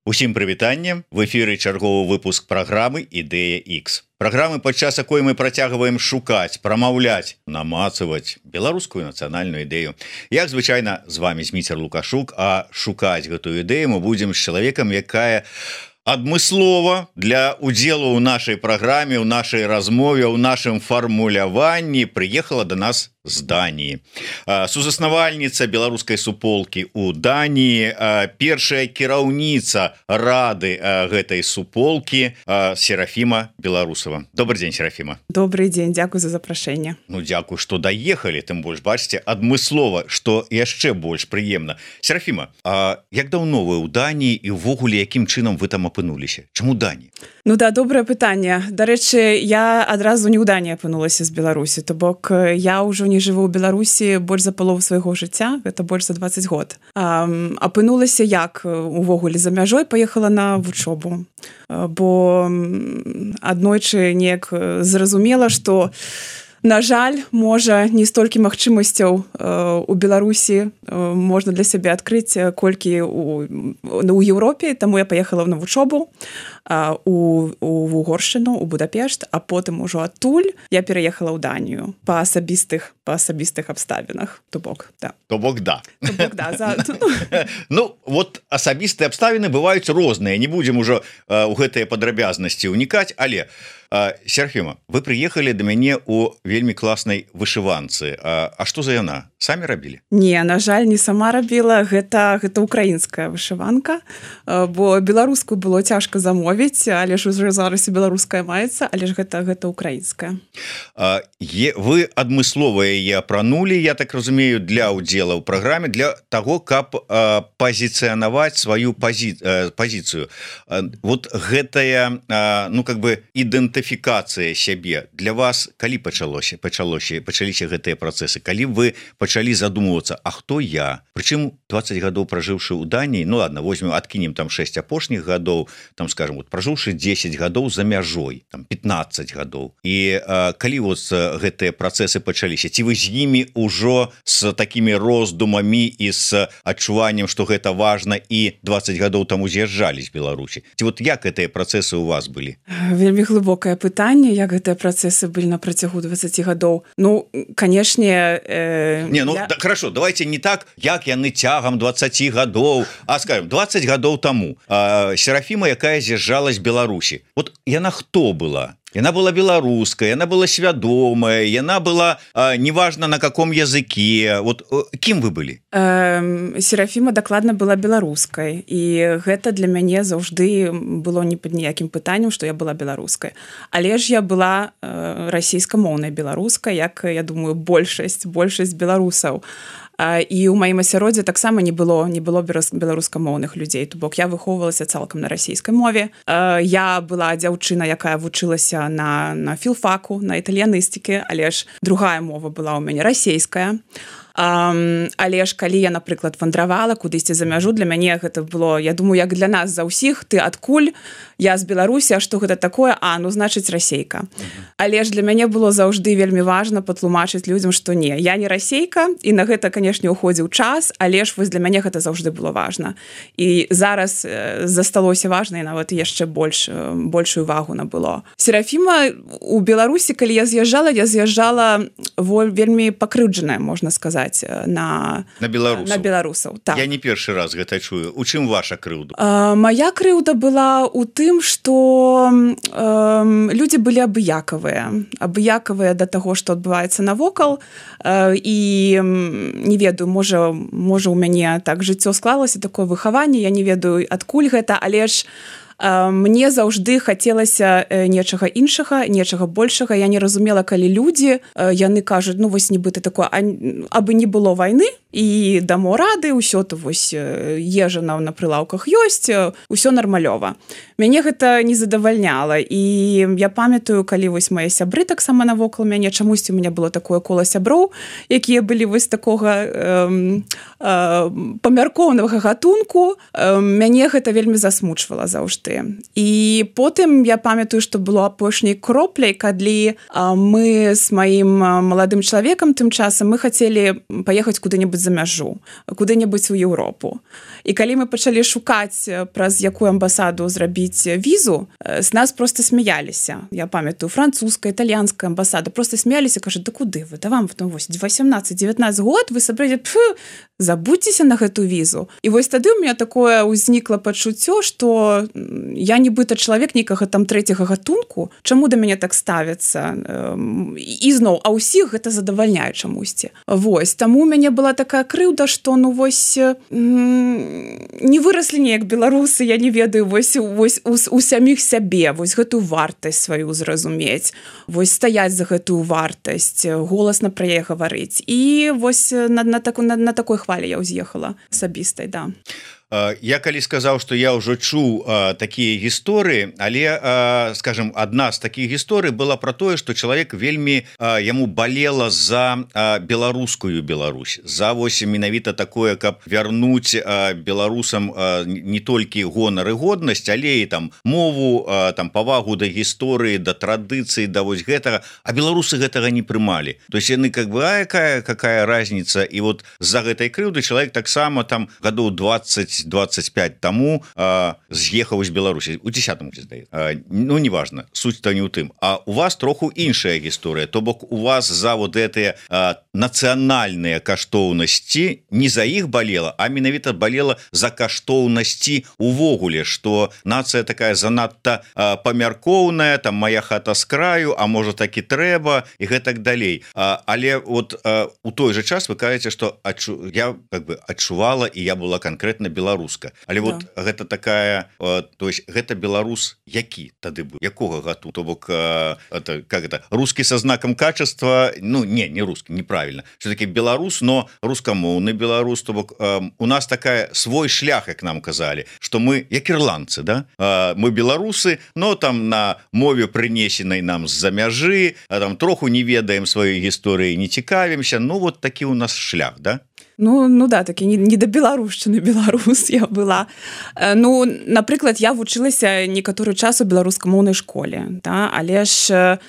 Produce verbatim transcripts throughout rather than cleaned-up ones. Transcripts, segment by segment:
Усім прывітанне, в эфіры чарговы выпуск праграмы Ідэя Х. Праграмы, падчас якой мы працягваем шукаць, прамаўляць, намацаваць беларускую нацыянальную ідэю. Як звычайна, з вами Зміцер Лукашук, а шукаць гэтую ідэю мы будзем з чалавекам, якая адмыслова для удзелу ў нашай праграме, у нашай размове, у нашым фармуляванні прыехала до нас з Даніі. Сузаснавальніца беларускай суполкі ў Даніі, першая кіраўніца рады гэтай суполкі Серафіма Беларусова. Добрый дзень, Серафіма. Добрый дзень, дзякуй за запрашэнне. Ну, дзякуй, што даехалі, тым больш, бачыце, адмыслова, што яшчэ больш прыемна. Серафіма, а як даўно вы ў Даніі і ўвогуле якім чынам вы там апынуліся? Чаму Дані? Ну да, добрае пытанне. Дарэчы, я адразу не ў Даніі апынулася з Беларусі, то бок я ўжо не жыву ў Беларусі больш за палову свайго жыцця, гэта больш за дваццаць год. Апынулася як увогуле за мяжой, паехала на вучобу, бо аднойчы неяк зразумела, што на жаль, можа, не столькі магчымасцяў у Беларусі можна для сябе адкрыць, колькі ў Еўропе, таму я паехала на вучобу у Угоршчыну, у Будапешт, а потым ужо адтуль я пераехала ў Данію па асабістых па асабістых абставінах. То бок, да. То бок, да. То бок, да. За... Ну, вот асабістыя абставіны бываюць розныя. Не будзем ужо ў гэтыя падрабязнасці ўнікаць, але Серафіма, вы прыехалі да мяне ў вельмі класнай вышыванцы. А, а што за яна? Самі рабілі? Не, на жаль, не сама рабіла. Гэта, гэта украінская вышыванка, бо беларускую было цяжка замовіць, але ж уже зараз і беларуская маецца, але ж гэта, гэта украінская. А, е, вы адмыслова яе апранулі, я так разумею, для ўдзела ў праграме, для таго, каб а, пазіцыянаваць сваю пази, а, пазіцыю. А, вот гэтая, а, ну, как бы, ідэнтыфікацыя сябе для вас калі пачалося пачалося пачаліся гэтыя працэсы, калі вы пачалі задумвацца, а хто я, прычым дваццаць гадоў пражыўшы ў Даніі, ну ладно, возьмем, адкінем там шэсць апошніх гадоў, там скажем, вот пражыўшы дзесяць гадоў за мяжой, там пятнаццаць гадоў, і а, калі вот гэтыя працэсы пачаліся, ці вы з імі ўжо з такімі роздумамі і з адчуваннем, што гэта важна, і дваццаць гадоў таму з'язджалі з Беларусі, ці вот як гэтыя працэсы ў вас былі? Вельмі глыбокае пытанне, як гэтыя працэсы былі на працягу дваццаці гадоў. Ну, канешне, э, не, ну я... да, хорошо, давайте не так, як яны цягам дваццаці гадоў, а скажем, дваццаць гадоў таму. А, Серафіма, якая з'язджала з Беларусі. Вот яна хто была? Яна была беларуская, яна была свядомая, яна была а, неважна на каком языке. Вот кім вы былі? Э, Серафіма дакладна была беларускай, і гэта для мяне заўжды было не пад ніякім пытаннем, што я была беларускай. Але ж я была э, расійскамоўнай беларускай, як, я думаю, большасць, большасць беларусаў. І ў маім асяроддзі таксама не было не было беларускамоўных людзей, то бок я выхоўвалася цалкам на расійскай мове. Я была дзяўчына, якая вучылася на, на філфаку, на італьяністыкі, але ж другая мова была ў мяне расійская. Um, але ж калі я, напрыклад, вандравала кудысьці за мяжу, для мяне гэта было, я думаю, як для нас за ўсіх, ты адкуль, я з Беларусі, а што гэта такое? А, ну, значыць, расейка. Uh-huh. Але ж для мяне было заўжды вельмі важна патлумачыць людзям, што не, я не расейка, і на гэта, канешне, уходзіў час, але ж вось для мяне гэта заўжды было важна. І зараз э, засталося важна, і нават яшчэ больш, э, большую увагу набыло. Серафіма у Беларусі, калі я з'язджала, я з'язджала вельмі пакрыўджаная, можна сказаць, на, на беларусаў. На беларусаў. Так. Я не першы раз гэта чую. У чым ваша крыўда? А, моя крыўда была ў тым, што э, людзі былі абыякавыя. Абыякавыя да таго, што адбываецца навокал. Э, і не ведаю, можа, можа у мяне так жыццё склалася, такое выхаванне, я не ведаю, адкуль гэта, але ж мне заўжды хацелася нечага іншага, нечага большага. Я не разумела, калі людзі, яны кажуць, ну вось нібыта такое, абы не было вайны, і дамо рады, ўсё то вось ежа на, на прылаўках ёсць, усё нармалёва. Мяне гэта не задавальняла, і я памятаю, калі вось мае сябры таксама навокал мяне, чамусьці у мяне было такое кола сяброў, якія былі вось такога э, э, памяркоўнага гатунку, э, мяне гэта вельмі засмучвала заўжды. заўжды. І потым я памятаю, што было апошняй кропляй, калі мы з маім маладым чалавекам тым часам мы хацелі паехаць куды-небудзь за мяжу, куды-небудзь у Еўропу. І калі мы пачалі шукаць, праз якую амбасаду зрабіць візу, з нас проста смяяліся. Я памятаю, французская, італьянская амбасада проста смяяліся, кажуць, да куды вы? Да вам восемнадцаць-дзевятнаццаць год, вы сабралі, пф, забудзьцеся на гэту візу. І вось тады ў меня такое ўзнікла пачуццё, што я нібыта чалавек нейкага там трэцяга гатунку, чаму да мяне так ставяцца? І зноў, а ўсіх гэта задавальняе чамусьці. Вось, таму у мяне была такая крыўда, што ну вось не выраслі неяк беларусы, я не ведаю, вось, вось у, у саміх сябе, вось гэтую вартасць сваю зразумець, вось стаяць за гэтую вартасць, голасна пра яе гаварыць. І вось на, на, таку, на, на такой хвалі я ўз'ехала асабістай, да. Я калі сказаў, што я ўжо чуў а, такія гісторыі, але а, скажем, адна з такіх гісторый была пра тое, што чалавек вельмі а, яму балела за а, беларускую Беларусь, за вось менавіта такое, каб вярнуць а, беларусам а, не толькі гонар і годнасць, але і там мову, а, там павагу да гісторыі, да традыцыі, да вось гэтага, а беларусы гэтага не прымалі. То есть яны как бы, а якая какая разница, і вот з-за гэтай крыўды чалавек таксама там гадоў двадцать двадцать пять таму а, з'ехаў з Беларусі у десятым а, ну неважно, суть-то не ў тым, а у вас троху іншая гісторыя, то бок у вас за вот гэтыя нацыянальныя каштоўнасці не за іх балела, а менавіта балела за каштоўнасці увогуле, што нацыя такая занадта а, памяркоўная, там моя хата з краю, а можа так і трэба і гэтак далей. А, але вот а, у той же час вы кажаце, што адчу... я как бы адчувала і я была конкретно беларуска. Але да. Вот гэта такая, то есть гэта беларус які тады быў, якога гату, то бок это как это русский со знаком качества, ну не не русский, неправильно, все-таки беларус, но рускамоўны беларус, то бок у нас такая свой шлях, як нам казалі, что мы як ірландцы, да, мы беларусы, но там на мове прынесенай нам з-за мяжы, а там троху не ведаем сваёй гісторыі, не цікавімся, ну вот такі у нас шлях, да. Ну, ну да, такі не, не да беларушчыны беларус я была. Ну, напрыклад, я вучылася некаторы час у беларускамоўнай школе, да? Але ж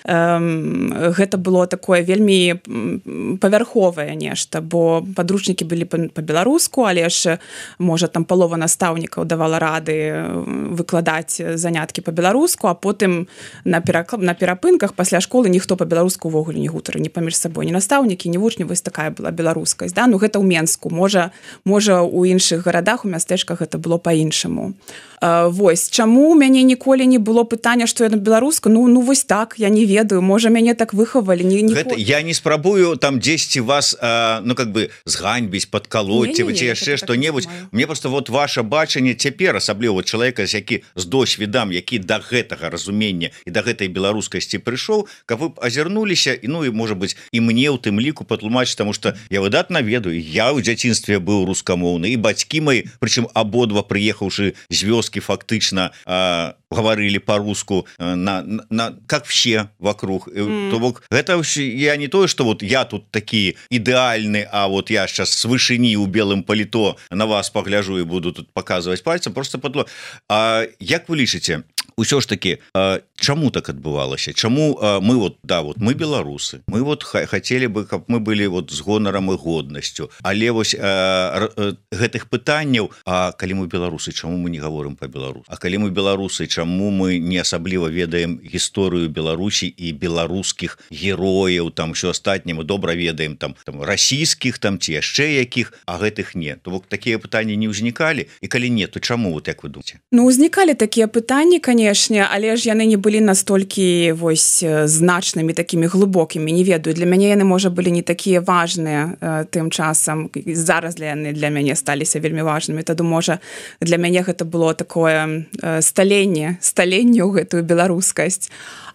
эм, гэта было такое вельмі павярховае нешта, бо падручнікі былі па-беларуску, але ж, можа, там палова настаўнікаў давала рады выкладаць заняткі па-беларуску, а потым на, перак... на перапынках пасля школы ніхто па-беларуску ўвогуле не гутары, ні паміж сабой, ні настаўнікі, ні вучні, вось такая была беларускасць, да? Ну, гэта ў Менску, можа, можа у іншых гарадах, у мястэчках гэта было па-іншаму. Uh, вось, чаму у мяне ніколі не было пытання, што я на беларуску? Ну, ну вось так, я не ведаю, можа, мяне так выхавалі. Не, не... Гэта, я не спрабую там дзесьці вас, а, ну, как бы, зганьбіць, падкалоць, ці яшчэ што-небудзь. Мне просто вот ваше бачанне цяпер, асабліва чалавека, які з досведам, які да гэтага разумення і да гэтай беларускасці прыйшоў, каб вы азірнуліся, і, ну, і, можа быць, і мне ў тым ліку патлумачыць, таму што я выдатна ведаю, я ў дзяцінстве быў рускамоўны, і бацькі мои, прычым абодва прыехаўшы з вёскі, фактично э, говорили по-руску э, на, на, как все вокруг. Mm. То бок, это я не то, что вот я тут такие идеальный, а вот я сейчас с вышыні у белым паліто на вас погляжу и буду тут показывать пальцем, просто подло. А як вы лічыце, усё ж таки, э, чаму так адбывалася? Чаму э, мы вот, да, вот мы беларусы, мы вот хотели бы, каб мы были вот з гонарам і годнасцю, але вось э, э, гэтых пытанняў, а калі мы беларусы, чаму мы не говорим по-беларуску? А калі мы беларусы, чаму мы не асабліва ведаем гісторыю Беларусі і беларускіх герояў, там все астатняе мы добра ведаем, там, там расійскіх, там ці яшчэ якіх, а гэтых не. То бок такія пытанні не ўзнікалі, і калі не, то чаму, вот як вы думаете? Ну, узнікалі такія пытанні, канешне, але ж яны не былі настолькі вось значнымі, такімі глыбокімі, не ведаю. Для мяне яны, можа, былі не такія важныя э, тым часам. Зараз для яны для мяне сталіся вельмі важнымі. Тады, можа, для мяне гэта было такое э, сталенне, сталенне ў гэтую беларускасць.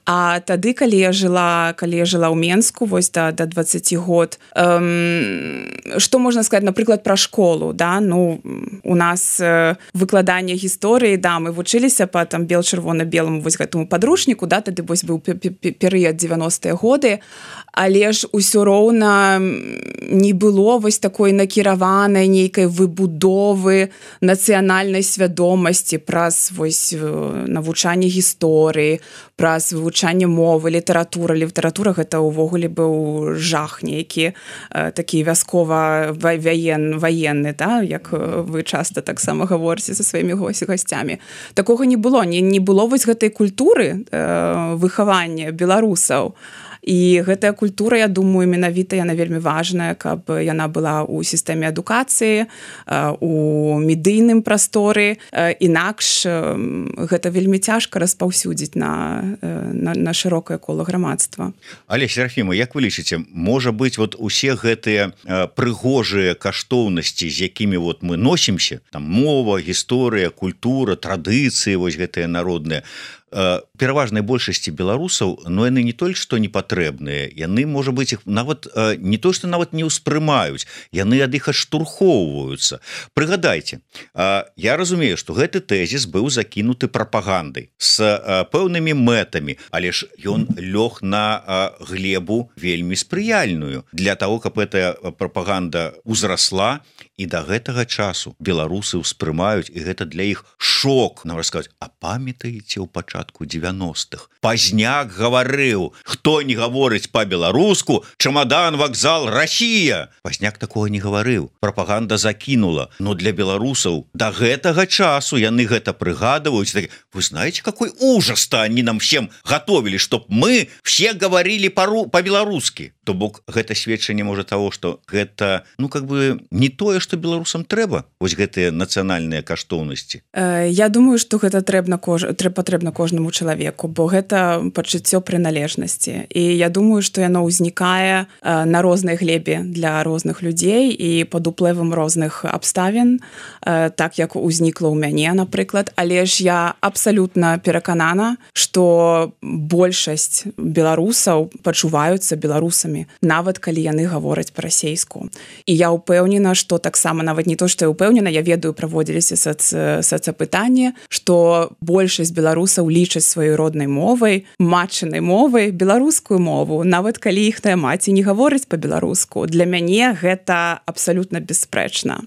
А тады калі я жыла калі я жыла ў Менску вось да да дваццаці год эм, што можна сказаць напрыклад пра школу да ну у нас э, выкладанне гісторыі да мы вучыліся па там бел-чырвона-белому вось гэтаму падручніку да тады вось быў перыяд дзевяностыя годы але ж усё роўна не было вось такой накіраванай нейкай выбудовы нацыянальнай свядомасці праз вось навучанне гісторыі праз вывучанне мовы літаратура літаратура гэта ўвогуле быў жах нейкі такі вяскова ваен ваенны да як вы часта таксама гаворыце са сваімі госцямі такога не было не не было вось гэтай культуры э, выхавання беларусаў і гэтая культура я думаю менавіта яна вельмі важная каб яна была ў сістэме адукацыі у медыйным прасторы інакш гэта вельмі цяжка распаўсюдзіць на, на, на шырокае кола грамадства. Але Серафіма як вы лічыце можа быць вот усе гэтыя прыгожыя каштоўнасці з якімі вот мы носімся там мова гісторыя культура традыцыі вось гэтыя народныя пераважнай большасці беларусаў но яны не толькі што не патрэбныя яны можа быць іх нават не то што нават не ўспрымаюць яны ад іх адштурхоўваюцца прыгадайце я разумею што гэты тэзіс быў закінуты прапагандай з пэўнымі мэтамі але ж ён лёг на глебу вельмі спрыяльную для того каб эта прапаганда узрасла і да гэтага часу беларусы ўспрымаюць і гэта для іх шок нам расказаць а памятаеце ў пачатку девяностых Пазняк гаварыў хто не гаворыць па-беларуску чамадан вакзал Россия Пазняк такого не гаварыў прапаганда закінула но для беларусаў до гэтага часу яны гэта прыгадываюць так, вы знаете какой ужас-то они нам всем готовили чтоб мы все говорили пару по-беларускі то бок гэта сведчанне можа того что гэта ну как бы не тое что беларусам трэба вось гэтыя нацыянальныя каштоўнасці. Я думаю что гэта трэбна кож трэба патрэбна кожнаму чалавеку бо гэта пачуццё прыналежнасці і я думаю што яно ўзнікае на рознай глебе для розных людзей і пад уплывам розных абставін так як узнікла ў мяне напрыклад але ж я абсалютна пераканана што большасць беларусаў пачуваюцца беларусамі нават калі яны гавораць па-расейску і я ўпэўнена што таксама нават не то што я ўпэўнена я ведаю праводзіліся сац... сацапытанне што большасць беларусаў лічаць сваёй роднай мовай матчынай мовай беларускую мову нават калі іхная маці не гаворыць па-беларуску для мяне гэта абсалютна бясспрэчна.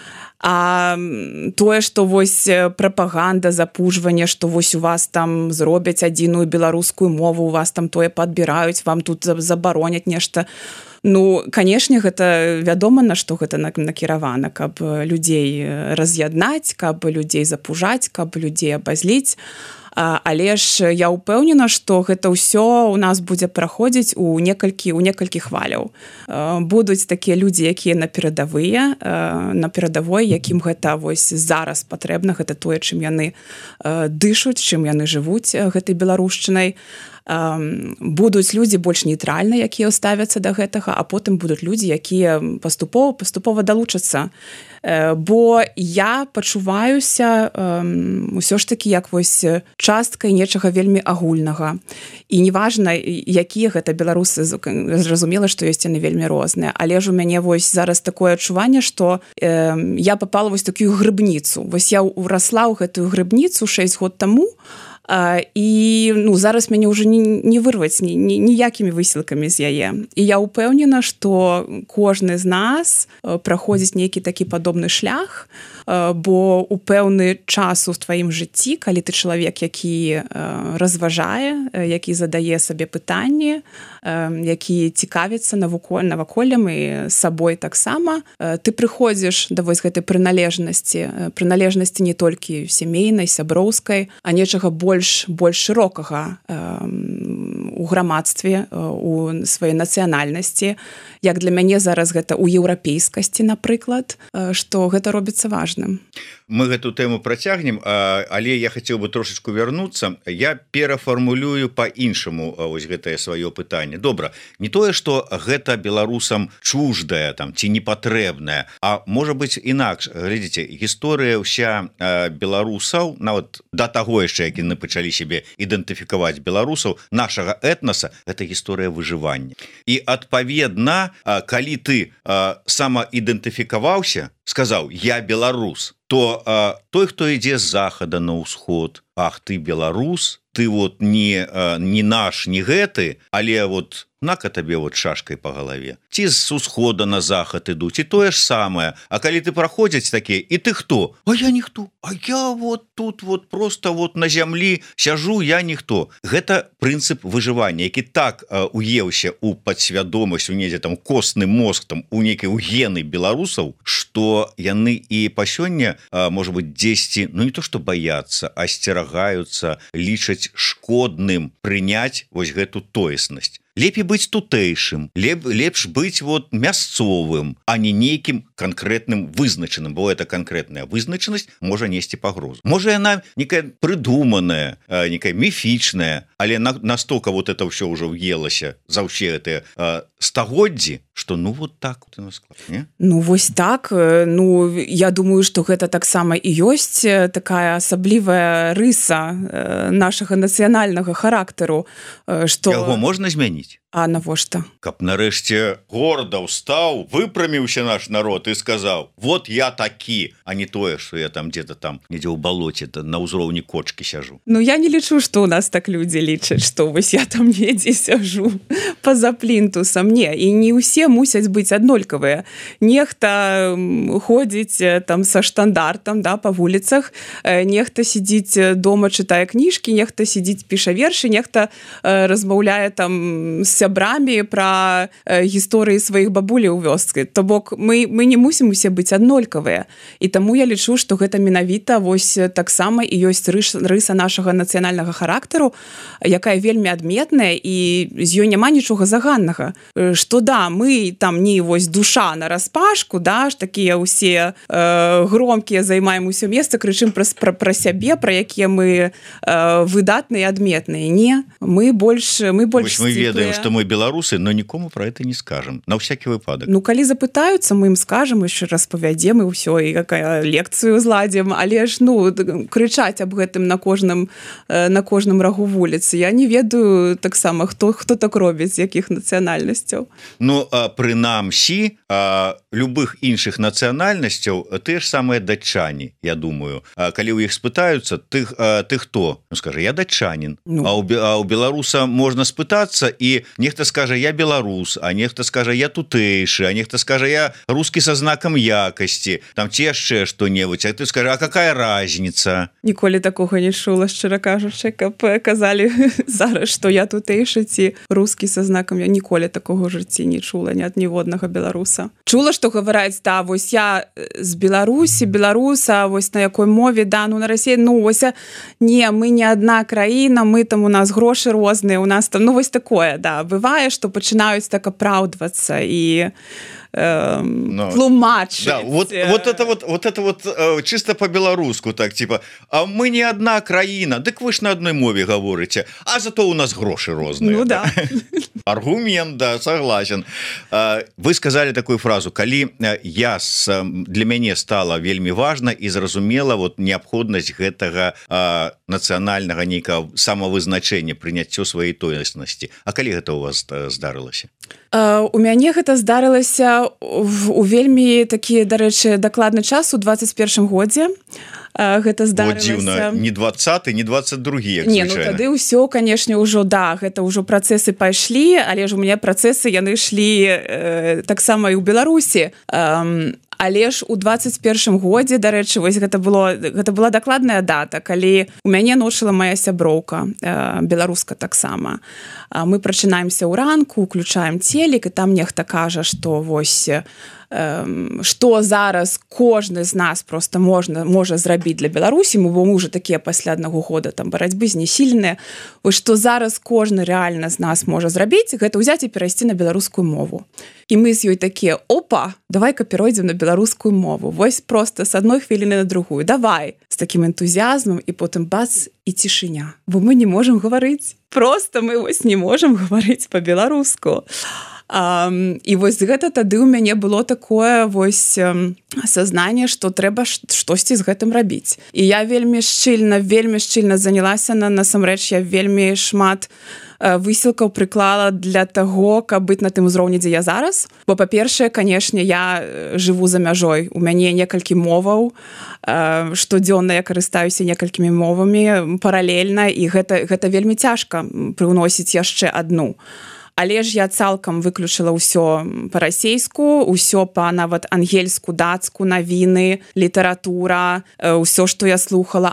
А тое што вось прапаганда запужванне што вось у вас там зробяць адзіную беларускую мову у вас там тое падбіраюць вам тут забароняць нешта ну канешне гэта вядома на што гэта накіравана каб людзей раз'яднаць каб людзей запужаць каб людзей абазліць але ж я ўпэўнена што гэта ўсё у нас будзе праходзіць у некалькі у некалькі хваляў будуць такія людзі якія на перадавыя на перадавой якім гэта вось зараз патрэбна гэта тое чым яны дышуць чым яны жывуць гэтай беларушчынай будуць людзі больш нейтральна якія ставяцца да гэтага а потым будуць людзі якія паступова паступова далучацца бо я пачуваюся ўсё ж такі як вось часткай нечага вельмі агульнага і неважна якія гэта беларусы зразумела што ёсць яны вельмі розныя але ж у мяне вось зараз такое адчуванне што э, я попала вось такую грыбніцу вось я ўрасла ў гэтую грыбніцу шэсць год таму Uh, і ну зараз мяне ўжо не, не вырваць ні, ні, ніякімі высілкамі з яе і я ўпэўнена што кожны з нас uh, праходзіць нейкі такі падобны шлях uh, бо у пэўны час у тваім жыцці калі ты чалавек які uh, разважае uh, які задае сабе пытанні uh, які цікавіцца навуколь наваколлем і сабой таксама uh, ты прыходзіш да вось гэтай прыналежнасці uh, прыналежнасці не толькі сямейнай сяброўскай а нечага больш больш больш шырокага э, у грамадстве у сваёй нацыянальнасці як для мяне зараз гэта ў еўрапейскасці напрыклад што гэта робіцца важным. мы гэту тэму працягнем, але я хацеў бы трошечку вярнуцца. Я перафармулюю по-іншаму вось гэтае сваё пытанне. Добра, не тое, што гэта беларусам чуждае там ці непатрэбнае, а можа быць інакш. Глядзіце, гісторыя ўся беларусаў, нават да таго яшчэ, як яны пачалі сябе ідэнтыфікаваць беларусаў, нашага этнаса, гэта гісторыя выжывання. І адпаведна, калі ты самаідэнтыфікаваўся, сказаў я беларус, то а, той, хто ідзе з захада на ўсход, ах ты беларус, ты вот не, а, не наш, не гэты, але вот на-ка табе вот шашкай по галаве. Ці з усхода на захад ідуць, і тое ж самае. А калі ты праходзяць такія, і ты хто? А я ніхто. А я вот тут вот просто вот на зямлі сяжу, я ніхто. Гэта прынцып выжывання, які так а, уеўся у падсвядомасць, у недзе там костны мозг, там у нейкай у гены беларусаў, што яны і па сёння, а, можа быць, дзесьці, ну не то што баяцца, а асцерагаюцца, лічаць шкодным прыняць вось гэту тоеснасць. Лепей быць тутэйшым, леп, лепш быць вот мясцовым, а не нейкім канкрэтным вызначаным, бо эта канкрэтная вызначанасць можа несці пагрозу. Можа яна некая прыдуманая, некая міфічная, але на, настолько вот это ўсё ўжо ўелася за ўсе гэтыя стагоддзі, што ну вот так вот на склад, не? Ну вось так, ну я думаю, што гэта таксама і ёсць такая асаблівая рыса нашага нацыянальнага характару, што яго можна змяніць. А навошта? Каб нарэшце горда ўстаў, выпраміўся наш народ і сказаў: вот я такі, а не тое, што я там где-то там недзе ў балоце на ўзроўні кочкі сяжу. Ну я не лічу, што ў нас так людзі лічаць, што вось я там недзе сяжу па-за плінтусам. Не, і не ўсе мусяць быць аднолькавыя. Нехта ходзіць там са штандартам, да, па вуліцах, нехта сидзіць дома, чытае кніжкі, нехта сидзіць, піша вершы, нехта размаўляе там з сябрамі пра э, гісторыі сваіх бабуляў у вёсцы. То бок мы, мы не мусім усе быць аднолькавыя. І таму я лічу, што гэта менавіта вось таксама і ёсць рыс, рыса нашага нацыянальнага характару, якая вельмі адметная, і з ёй няма нічога заганнага. Што да, мы там не вось душа на распашку, да, ж такія ўсе э, громкія займаем усё месца, крычым пра, пра, пра сябе, пра якія мы э, выдатныя, адметныя. Не, мы больш мы больш мы ведаем, што мы беларусы, но нікому про это не скажем, на всякий выпадак. Ну калі запытаюцца, мы ім скажем, яшчэ раз павядзем і ўсё, і какая лекцыю зладзім, але ж ну крычаць аб гэтым на кожным на кожным рагу вуліцы. Я не ведаю таксама, хто хто так робіць, якіх нацыянальнасцяў. Ну прынамсі любых іншых нацыянальнасцяў тыя ж самыя датчане, я думаю. Калі ў іх спытаюцца, ты, ты хто? Ну скажа, я датчанін. Ну. А ў беларуса можна спытацца, і нехта скажа я беларус, а нехта скажа я тутэйшы, а нехта скажа я рускі са знакам якасці, там ці яшчэ што-небудзь, а ты скажа, а какая разница? Ніколі такога не чула, шчыра кажучы, каб казалі зараз, што я тутэйшы ці рускі са знакам, я ніколі такога жыцці не чула ні ад ніводнага беларуса. Чула, што гавараць, да, вось я з Беларусі, беларуса, вось на якой мове, да, ну на Расіі, ну вось не, мы не адна краіна, мы там у нас грошы розныя, у нас там, ну вось такое, да, бывае, што пачынаюць так апраўдвацца і э, no. тлумачыць. Да, вот, вот это вот, вот это вот э, чисто по-беларуску, так, типа, а мы не одна краіна, дык вы ж на одной мове гаворыце, а зато у нас грошы розныя. Ну да. Аргумент, да, согласен. Вы сказали такую фразу, калі я, для мяне стала вельмі важна і зразумела вот неабходнасць гэтага а, нацыянальнага нейкага самавызначэння, прыняццё сваёй тоеснасці. А калі гэта у вас здарылася? Uh, у мяне гэта здарылася у вельмі такі, дарэчы, дакладны час у двадцать першым годзе. Uh, гэта здарылася... О, дзіўна, не двадцаты, не двадцать другі, як не, звычайна. Ну тады ўсё, канешне, ўжо, да, гэта ўжо працэсы пайшлі, але ж у мяне працэсы, яны ішлі э, таксама і ў Беларусі. Um, Але ж у двадцать першым годзе, дарэчы, вось гэта было, гэта была дакладная дата, калі у мяне ношыла моя сяброўка, э, беларуска таксама. Мы прачынаемся ў ранку, уключаем телек, і там нехта кажа, што вось што зараз кожны з нас просто можна можа зрабіць для Беларусі, мы бо мы уже такія пасля аднаго года там барацьбы знесіленыя, вось што зараз кожны рэальна з нас можа зрабіць, гэта ўзяць і перайсці на беларускую мову. І мы з ёй такія: опа, давай-ка перайдзем на беларускую мову. Вось просто з адной хвіліны на другую. Давай, з такім энтузіязмам, і потым бац, і цішыня. Бо мы не можам гаварыць. Просто мы вось не можам гаварыць па-беларуску. Um, і вось гэта тады ў мяне было такое вось um, асазнанне, што трэба штосьці з гэтым рабіць. І я вельмі шчыльна, вельмі шчыльна занялася на насамрэч, я вельмі шмат uh, высілкаў прыклала для таго, каб быць на тым узроўні, дзе я зараз. Бо, па-першае, канешне, я жыву за мяжой. У мяне некалькі моваў, uh, штодзённа я карыстаюся некалькімі мовамі паралельна, і гэта, гэта вельмі цяжка прыўносіць яшчэ адну. Але ж я цалкам выключыла ўсё па-расейску, ўсё па нават ангельску, дацку, навіны, літаратура, ўсё, што я слухала,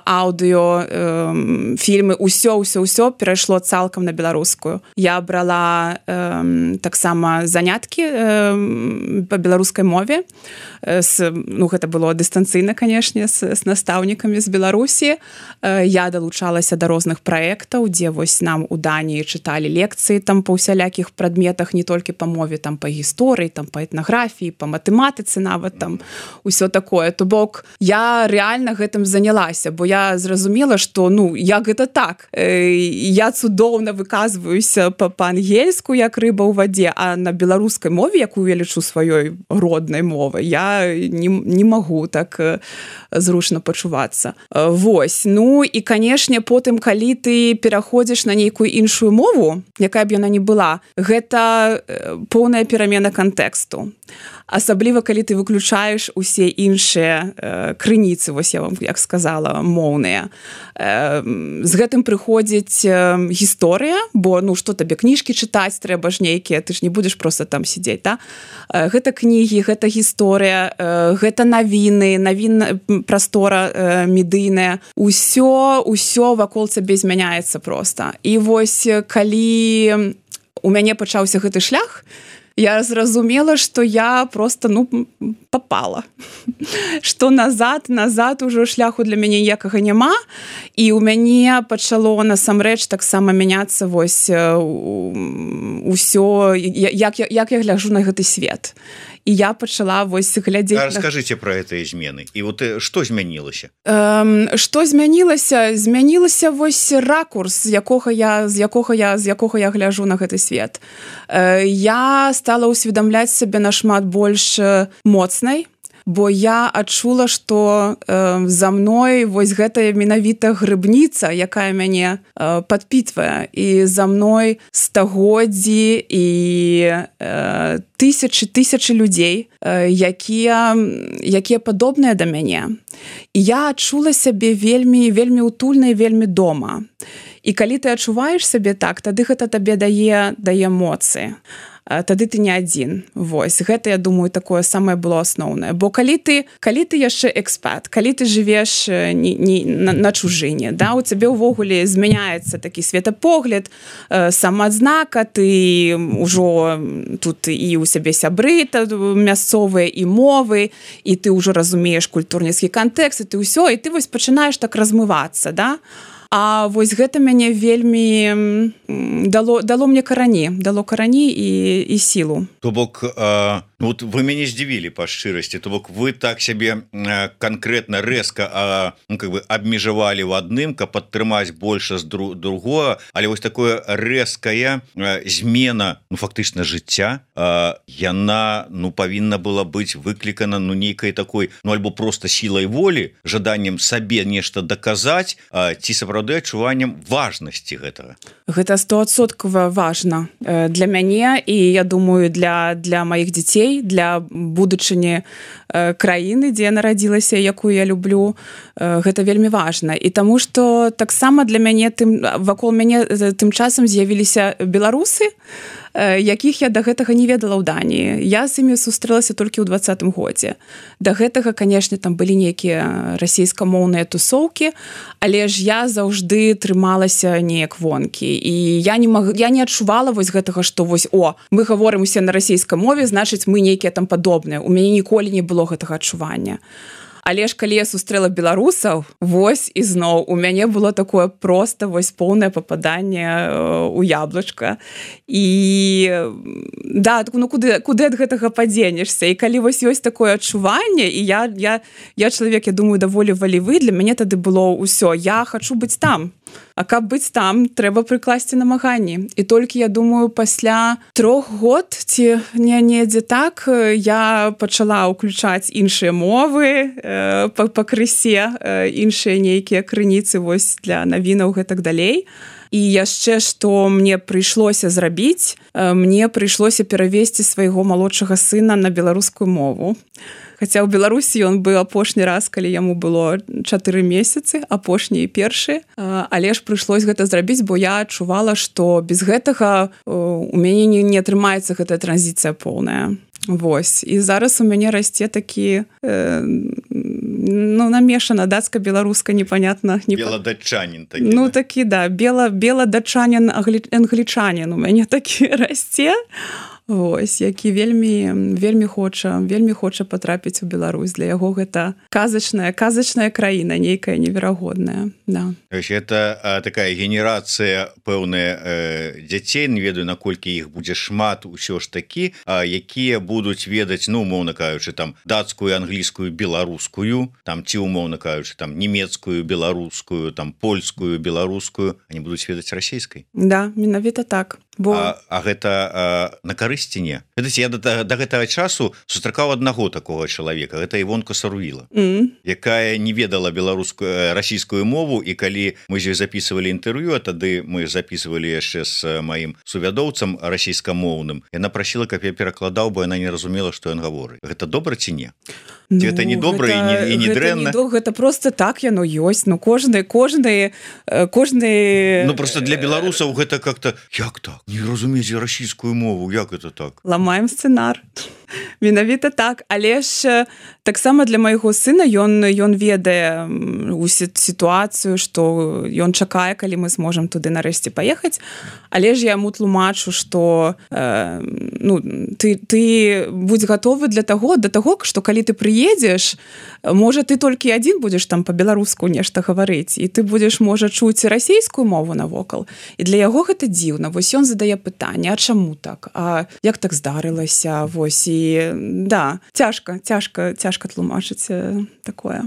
аўдыё, фільмы, ўсё, ўсё, ўсё перайшло цалкам на беларускую. Я брала э, таксама заняткі э, па беларускай мове. С, ну, гэта было дыстанцыйна, канешне, з, з настаўнікамі з Беларусі. Э, я далучалася да розных праектаў, дзе вось нам у Даніі чыталі лекцыі там па ўсялякіх прадметах, не толькі па мове, там па гісторыі, там па этнаграфіі, па матэматыцы нават там усё такое. То бок я рэальна гэтым занялася, бо я зразумела, што ну як гэта так? Э, я цудоўна выказваюся па-ангельску, як рыба ў вадзе, а на беларускай мове, якую я лічу сваёй роднай мовай, я не, не магу так зручна пачувацца. Вось. Ну і, канешне, потым, калі ты пераходзіш на нейкую іншую мову, якая б яна не была, гэта поўная перамена кантэксту. Асабліва, калі ты выключаеш усе іншыя э, крыніцы, вось я вам, як сказала, моўныя. Э, з гэтым прыходзіць э, гісторыя, бо, ну, што табе, кніжкі чытаць трэба ж нейкія, ты ж не будзеш проста там сидзець, да? Э, гэта кнігі, гэта гісторыя, э, гэта навіны, навін прастора э, медыйная. Усё, усё вакол цябе змяняецца проста. І вось, калі у мяне пачаўся гэты шлях, я зразумела, што я просто, ну, попала. Што назад, назад ужо шляху для мяне ніякага няма, і ў мяне пачало насамрэч таксама мяняцца вось усё, як, як я гляджу на гэты свет. І я пачала вось глядзець... А расскажыце на... пра гэтыя змены. І вот што змянілася? Эм, што змянілася? Змянілася вось ракурс, з якога я, з якога я, з якога я гляджу на гэты свет. Э, я стала ўсведамляць сябе нашмат больш моцнай, бо я адчула, што э, за мной вось гэтая менавіта грыбніца, якая мяне э, падпітвае, і за мной стагоддзі і э, тысячы, тысячы людзей, э, якія, якія падобныя да мяне. І я адчула сябе вельмі, вельмі утульна і вельмі дома. І калі ты адчуваеш сябе так, тады гэта табе дае, дае эмоцыі. Тады ты не адзін. Вось, гэта, я думаю, такое самае было асноўнае. Бо калі ты, калі ты яшчэ экспат, калі ты жывеш не, не, на, на чужыне, да, у цябе ўвогуле змяняецца такі светапогляд, э, самаадзнака, ты ўжо тут і ў сябе сябры мясцовыя, і мовы, і ты ўжо разумееш культурніцкі кантэкст, і ты ўсё, і ты вось пачынаеш так размывацца, да? А вось гэта мяне вельмі дало, дало мне карані, дало карані і, і сілу. То бок, э, ну, вот вы мяне здзівілі па шчырасці, то бок вы так сябе э, канкрэтна рэзка э, ну, как бы абмежавалі ў адным, каб падтрымаць большасць дру, другое, але вось такое рэзкая э, змена, ну, фактычна жыцця, э, яна, ну, павінна была быць выклікана, ну, нейкай такой, ну, альбо просто сілай волі, жаданнем сабе нешта даказаць, э, ці сапраўды адчуваннем важнасці гэтага. Гэта стоадсоткава важна для мяне і, я думаю, для, для маіх дзяцей, для будучыні краіны, дзе я нарадзілася, якую я люблю. Гэта вельмі важна. І таму, што таксама для мяне, тым, вакол мяне тым часам з'явіліся беларусы, якіх я да гэтага не ведала ў Даніі. Я з імі сустрэлася толькі ў дваццатым годзе. Да гэтага, канешне, там былі нейкія расейскамоўныя тусоўкі, але ж я заўжды трымалася неяк вонкі. І я не, маг... я не адчувала вось гэтага, што вось, о, мы гаворым усе на расейскай мове, значыць, мы мы нейкія там падобныя, у мяне ніколі не было гэтага адчування. Але ж калі я сустрэла беларусаў, вось ізноў у мяне было такое проста вось поўнае пападанне ў яблычка. І да, ну куды, куды ад гэтага падзенешся? І калі вось ёсць такое адчуванне, і я, я, я чалавек, я думаю, даволі валівы, для мяне тады было ўсё, я хачу быць там. А каб быць там, трэба прыкласці намаганні. І толькі, я думаю, пасля трох год, ці не недзе так, я пачала ўключаць іншыя мовы э, па, па крысе, э, іншыя нейкія крыніцы вось для навінаў гэтак далей. І яшчэ, што мне прыйшлося зрабіць, э, мне прыйшлося перавесці свайго малодшага сына на беларускую мову. Хаця ў Беларусі ён быў апошні раз, калі яму было чатыры месяцы, апошні і першы. Але ж прыйшлось гэта зрабіць, бо я адчувала, што без гэтага у мяне не, не атрымаецца гэтая транзіцыя поўная. Вось. І зараз у мяне расце такі э, ну, намешана дацка-беларуска, непонятна. Не... Беладатчанін такі. Ну, такі, да. Бела, беладатчанін, англічанін у мяне такі расце. Вось, які вельмі, вельмі хоча, вельмі хоча патрапіць у Беларусь. Для яго гэта казачная, казачная краіна, нейкая неверагодная. Да. Это а, такая генерацыя пэўная э, дзяцей, не ведаю, наколькі іх будзе шмат усё ж такі, а, якія будуць ведаць, ну, умоўна кажучы, там дацкую, англійскую, беларускую, там ці умоўна кажучы, там нямецкую, беларускую, там польскую, беларускую, они будуць ведаць расійскай. Да, менавіта так. Бо... А, а гэта а, на карысці не. Ведаце, я да, да гэтага часу сустракаў аднаго такога чалавека, гэта Івонка Саруіла, mm. якая не ведала беларускую, расійскую мову, і калі мы з ёй записывалі інтэрв'ю, а тады мы записывалі яшчэ з маім сувядоўцам расійскамоўным, яна прасіла, каб я перакладаў, бо яна не разумела, што ён гаворыць. Гэта добра ці не? Ну, ці гэта не добра і не, і не дрэнна? Гэта просто так яно ёсць. Ну, кожны, кожны, кожны... Ну, просто для беларусаў гэта как-то, як так? Не разумееце расійскую мову, як это так? Ламаем сцэнар. Менавіта так, але ж таксама для майго сына ён, ён ведае сітуацыю, што ён чакае, калі мы зможам туды нарэшце паехаць, але ж я яму тлумачу, што э, ну, ты, ты будзь гатовы для таго, да таго, што калі ты прыедзеш, можа, ты толькі адзін будзеш там па-беларуску нешта гаварыць, і ты будзеш, можа, чуць расійскую мову навокал. І для яго гэта дзіўна. Вось ён задае пытанне, а чаму так? А як так здарылася? Вось, і да, цяжка, цяжка, цяжка тлумачыць такое.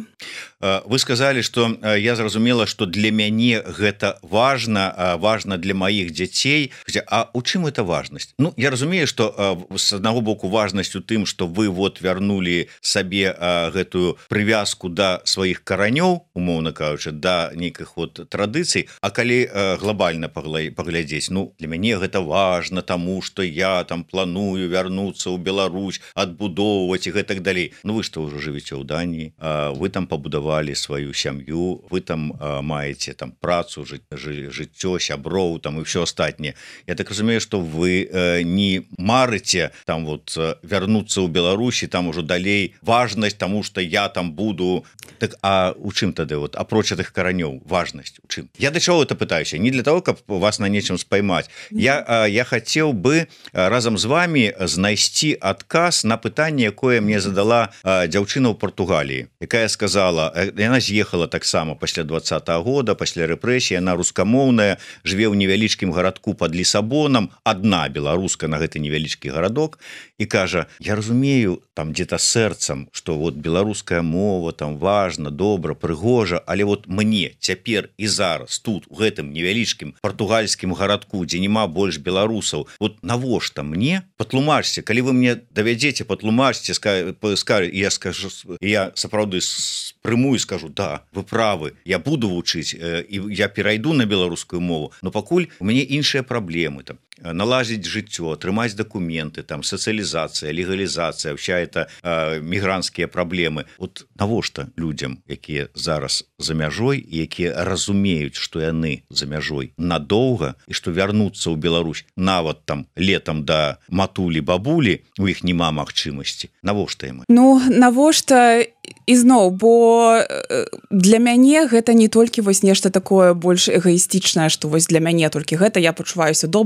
Вы сказалі, што я зразумела, што для мяне гэта важна, важна для маіх дзяцей. А у чым это важнасць? Ну, я разумею, што з аднаго боку важнасць у тым, што вы вот вярнулі сабе гэтую прывязку да сваіх каранёў, умоўна кажучы, да нейкіх вот традыцый, а калі глобальна паглядзець, ну, для мяне гэта важна, таму што я там планую вярнуцца ў Беларусь, адбудоўваць і гэтак далей. Ну, вы што ўжо жывеце ў Даніі, вы там пабудавалі сваю сям'ю, вы там маеце там працу, жыццё, сяброў там і ўсё астатняе. Я так разумею, што вы не марыце там вот вярнуцца ў Беларусі, там ужо далей важнасць, таму што я там буду. Так, а у чым тады вот апроч тых каранёў важнасць у чым? Я да чаго это пытаюся? Не для того, каб вас на нечым спаймаць. Я, я хацеў бы разам з вами знайсці адказ на пытанне, якое мне задала дзяўчына ў Партугаліі, якая сказала, яна з'ехала таксама пасля двадцатага года, пасля рэпрэсіі, яна рускамоўная, жыве ў невялічкім гарадку пад Лісабонам, адна беларуска на гэты невялічкі гарадок, і кажа, я разумею там дзе-то сэрцам, што вот беларуская мова там важна, добра, прыгожа, але вот мне цяпер і зараз тут, у гэтым невялічкім партугальскім гарадку, дзе няма больш беларусаў, вот навошта мне? Патлумачце, калі вы мне давядзеце, патлумачце, скажу, я скажу, я сапраўды прыму і скажу, да, вы правы, я буду вучыць, і я перайду на беларускую мову, но пакуль у мяне іншыя праблемы, там, наладзіць жыццё, атрымаць дакументы, там, сацыялізацыя, легалізацыя, ўся это э, мігрантскія праблемы. Вот навошта людзям, якія зараз за мяжой, і якія разумеюць, што яны за мяжой надоўга, і што вярнуцца ў Беларусь нават там летам да матулі-бабулі, у іх няма магчымасці. Навошта ім? Ну, навошта ізноў, бо для мяне гэта не толькі вось нешта такое больш эгоістычнае, што вось для мяне толькі гэта, я пачуваюся добра ў гэтым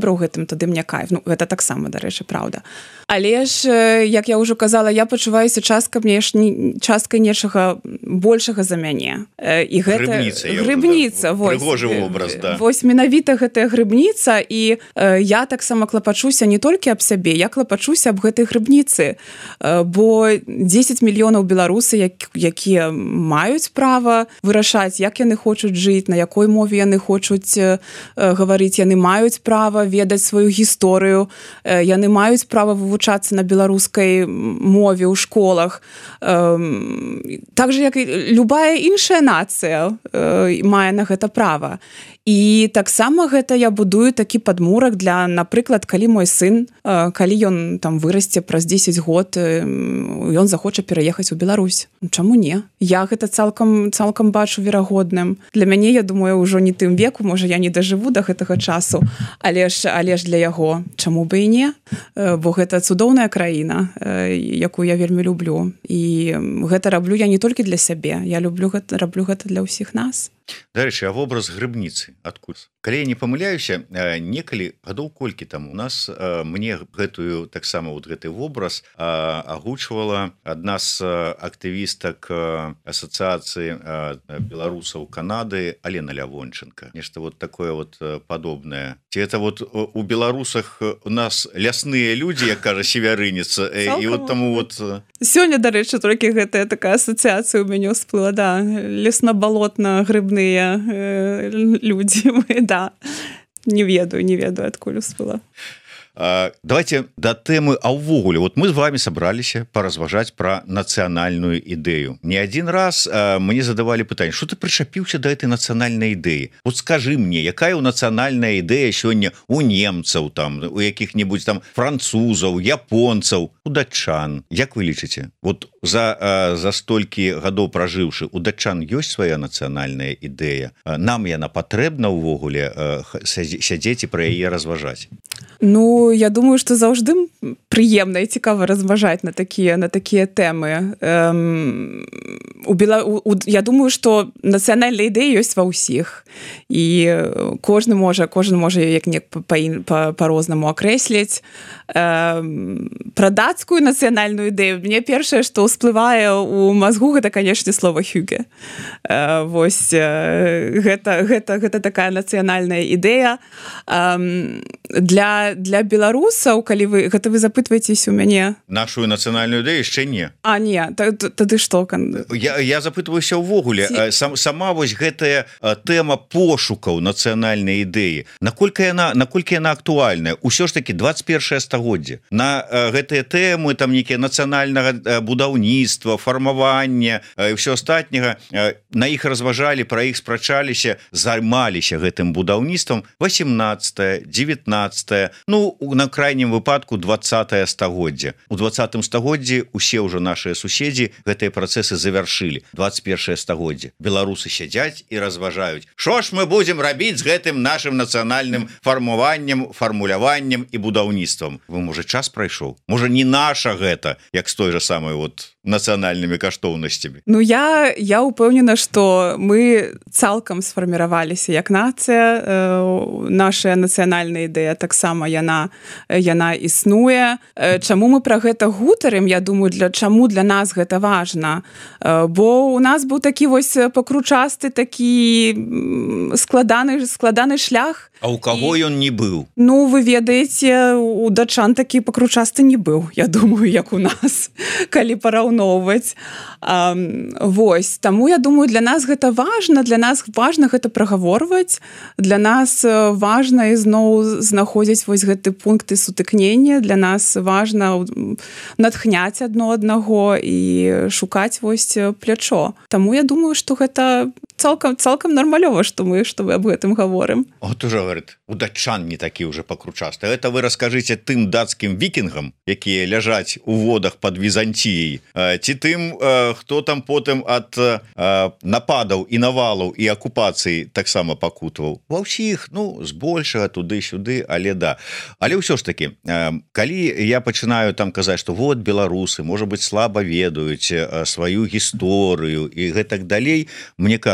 потым тады мне кайф. Ну, гэта таксама, дарэчы, праўда. Але ж, як я ўжо казала, я пачуваюся частка мне ж не, часткай нечага большага за мяне. І гэта грыбніца, грыбніца, да, прыгожы вобраз, да. Вось менавіта гэтая грыбніца, і э, я таксама клапачуся не толькі аб сябе, я клапачуся аб гэтай грыбніцы, э, бо дзесяць мільёнаў беларусы, як, якія маюць права вырашаць, як яны хочуць жыць, на якой мове яны хочуць э, гаварыць, яны маюць права ведаць сваю гісторыю, э, яны маюць права вывучацца на беларускай мове ў школах. Э, так же, як і любая іншая нацыя э, мае на гэта права. І таксама гэта я будую такі падмурак для, напрыклад, калі мой сын, калі ён там вырасце праз дзесяць год, ён захоча пераехаць у Беларусь. Чаму не? Я гэта цалкам цалкам бачу верагодным. Для мяне, я думаю, ўжо не тым веку, можа, я не дажыву да гэтага часу, але ж, але ж для яго чаму бы і не? Бо гэта цудоўная краіна, якую я вельмі люблю. І гэта раблю я не толькі для сябе, я люблю гэта, раблю гэта для ўсіх нас. Дарэчы, а вобраз грыбніцы адкуль? Калі я не памыляюся, некалі гадоў колькі там у нас мне гэтую таксама вот гэты вобраз агучвала адна з актывістак асацыяцыі беларусаў Канады Алена Лявонченко. Нешта вот такое вот падобнае. Ці это вот у беларусах у нас лясныя людзі, як кажа севярынец, і вот таму вот сёння, дарэчы, толькі гэтая такая асацыяцыя ў мяне ўсплыла, да, лесна-балотна-грыбныя э, людзі, да, не ведаю, не ведаю, адкуль ўсплыла. Давайте да тэмы, а ўвогуле вот мы з вами сабраліся паразважаць пра нацыянальную ідэю. Не адзін раз а, мне задавалі пытанне, што ты прычапіўся да этой нацыянальнай ідэі? Вот скажы мне, якая ў нацыянальная ідэя сёння у немцаў, там, у якіх-небудзь там французаў, японцаў, у датчан? Як вы лічыце? Вот за, а, за столькі гадоў пражыўшы, у датчан ёсць свая нацыянальная ідэя? Нам яна патрэбна ўвогуле сядзець і пра яе разважаць? Ну, я думаю, што заўжды прыемна і цікава разважаць на такія на такія тэмы. Эм, у Бела... у, у, я думаю, што нацыянальная ідэя ёсць ва ўсіх. І кожны можа, кожны можа як-нек па-рознаму акрэсліць. Эм, пра дацкую нацыянальную ідэю мне першае, што ўсплывае ў мазгу, гэта, канешне, слова «хюге». Э, вось э, гэта, гэта, гэта такая нацыянальная ідэя. Эм, для для беларусаў, калі вы гэта вы запытваецесь у мяне нашу нацыянальную ідэю, яшчэ не. А не, тады што? Я, я запытваюся ўвогуле. Ці... Сам, сама вось гэтая тэма пошукаў нацыянальнай ідэі. Наколькі яна, наколькі яна актуальная? Усё ж такі двадцать першае стагоддзе. На гэтыя тэмы, там нейкія нацыянальнага будаўніцтва, фармавання і ўсё астатняга, на іх разважалі, пра іх спрачаліся, займаліся гэтым будаўніцтвам восемнадцатае, девятнадцатае, ну, на крайнім выпадку двадцатае стагоддзе. У двадцатым стагоддзі усе ўжо нашыя суседзі гэтыя працэсы завяршылі. двадцать першае стагоддзе. Беларусы сядзяць і разважаюць. Што ж мы будзем рабіць з гэтым нашым нацыянальным фармаваннем, фармуляваннем і будаўніцтвам? Вы, можа, час прайшоў? Можа, не наша гэта, як з той жа самай вот нацыянальнымі каштоўнасцямі? Ну, я, я ўпэўнена, што мы цалкам сфарміраваліся як нацыя. Э, наша нацыянальная ідэя таксама яна, яна існуе. Чаму мы пра гэта гутарым? Я думаю, для чаму для нас гэта важна? Бо у нас быў такі вось пакручасты, такі складаны, складаны шлях. А у каго І, ён не быў? Ну, вы ведаеце, у датчан такі пакручасты не быў, я думаю, як у нас, калі параўноўваць. А, вось, таму, я думаю, для нас гэта важна, для нас важна гэта прагаворваць, для нас важна ізноў знаходзіць вось гэты пункты сутыкнення, для нас важна натхняць адно аднаго і шукаць вось плячо. Таму я думаю, што гэта цалкам, цалкам нармалёва, што мы, што мы аб гэтым гаворым. От уже, говорит, у датчан не такі ўжо пакручасты. Это вы раскажыце тым дацкім вікінгам, якія ляжаць у водах пад Візантіяй, ці тым, хто там потым ад нападаў і навалаў і акупацыі таксама пакутаваў. Ва ўсіх, ну, збольшага туды-сюды, але да. Але ўсё ж такі, калі я пачынаю там казаць, што вот беларусы, можа быць, слаба ведаюць сваю гісторыю і гэтак далей, мне кажуць,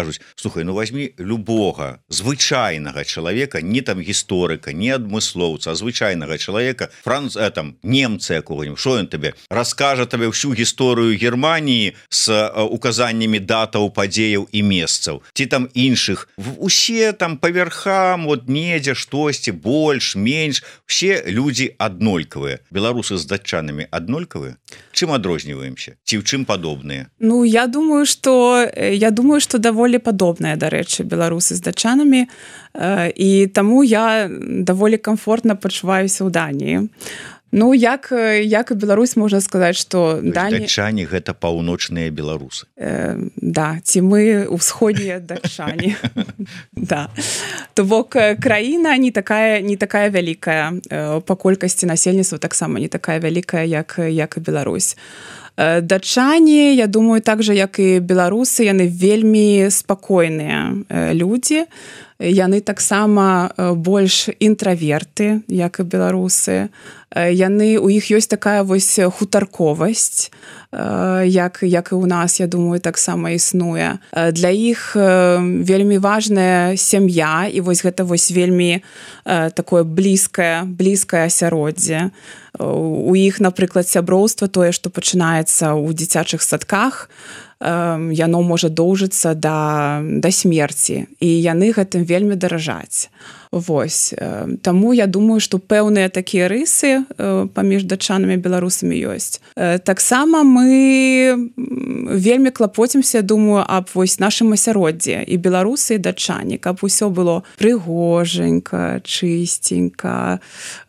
кажуць слухай ну возьми любога звычайнага чалавека не там гісторыка не адмыслоўца звычайнага чалавека франц там немца якого-нибудь що ён табе раскажа табе ўсю гісторыю Германії с указаннямі датаў падзеяў і месцаў ці там іншых усе там по верхам вот недзе штосьці больш менш все людзі аднолькавыя беларусы з датчанамі аднолькавыя чым адрозніваемся ці ў чым падобныя Ну я думаю что я думаю что даволі падобныя дарэчы беларусы з датчанамі і таму я даволі комфортна пачуваюся ў Даніі Ну як як і Беларусь можна сказаць что датчане гэта паўночныя беларусы э, да ці мы ўсходнія датчане да то бок краіна не такая не такая вялікая па колькасці насельніцтва таксама не такая вялікая як як і Беларусь датчане я думаю так же як і беларусы яны вельмі спакойныя людзі яны таксама больш інтраверты як і беларусы яны у іх ёсць такая вось хутарковасць як як і у нас я думаю таксама існуе для іх вельмі важная сям'я і вось гэта вось вельмі такое блізкае блізкае асяроддзе у іх напрыклад сяброўства тое што пачынаецца ў дзіцячых садках яно можа доўжыцца да, да смерці і яны гэтым вельмі даражаць Вось таму я думаю што пэўныя такія рысы паміж датчанамі і беларусамі ёсць таксама мы вельмі клапоцімся думаю аб вось нашым асяроддзі і беларусы і датчане каб усё было прыгоженька чыстенька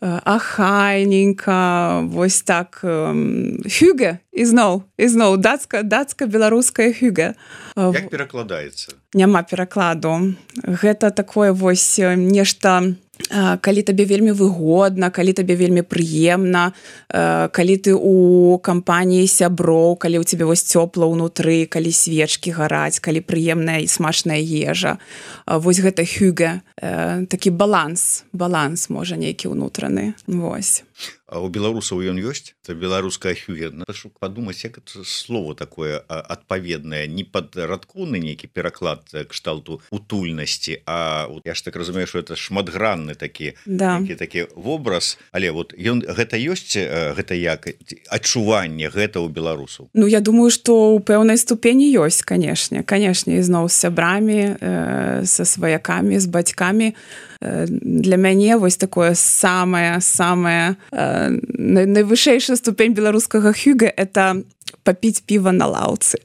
ахайненька вось так хюге ізноў ізноў дацка дацка беларуская хюге Як перакладаецца Няма перакладу гэта такое вось нешта калі табе вельмі выгодна калі табе вельмі прыемна калі ты у кампаніі сяброў калі ў цябе вось цёпла ўнутры калі свечкі гараць калі прыемная і смачная ежа вось гэта хюге такі баланс баланс можа нейкі ўнутраны вось А у беларусаў ён ёсць это беларуская хюге нашу падумаць як это слово такое адпаведнае не падрадкоўны нейкі пераклад кшталту утульнасці а вот, я ж так разумею что это шматгранны такі да. такі вобраз але вот ён гэта ёсць гэта як адчуванне гэта ў беларусаў Ну я думаю что у пэўнай ступені ёсць канешне канешне ізноў з сябрамі э, са сваякамі з бацькамі для мяне вось такое самае самае э, найвышэйшая ступень беларускага хюга это папіць піва на лаўцы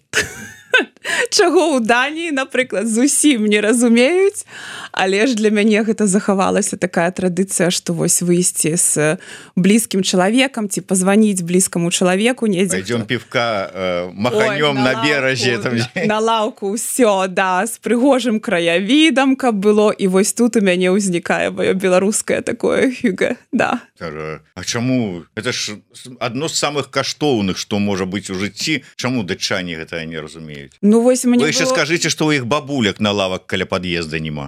чаго ў Даніі напрыклад зусім не разумеюць але ж для мяне гэта захавалася такая традыцыя што вось выйсці з блізкім чалавекам ці пазваніць блізкаму чалавеку недзе пойдём півка э, маханём на, на беразе там на лаўку ўсё да з прыгожым краявідам каб было і вось тут у мяне ўзнікае маё беларускае такое хюга да А чаму это ж адно з самых каштоўных што можа быць у жыцці чаму датчане гэта не разумеюць Ну вось мне вы яшчэ было... скажыце што ў іх бабуляк на лавак каля пад'езда няма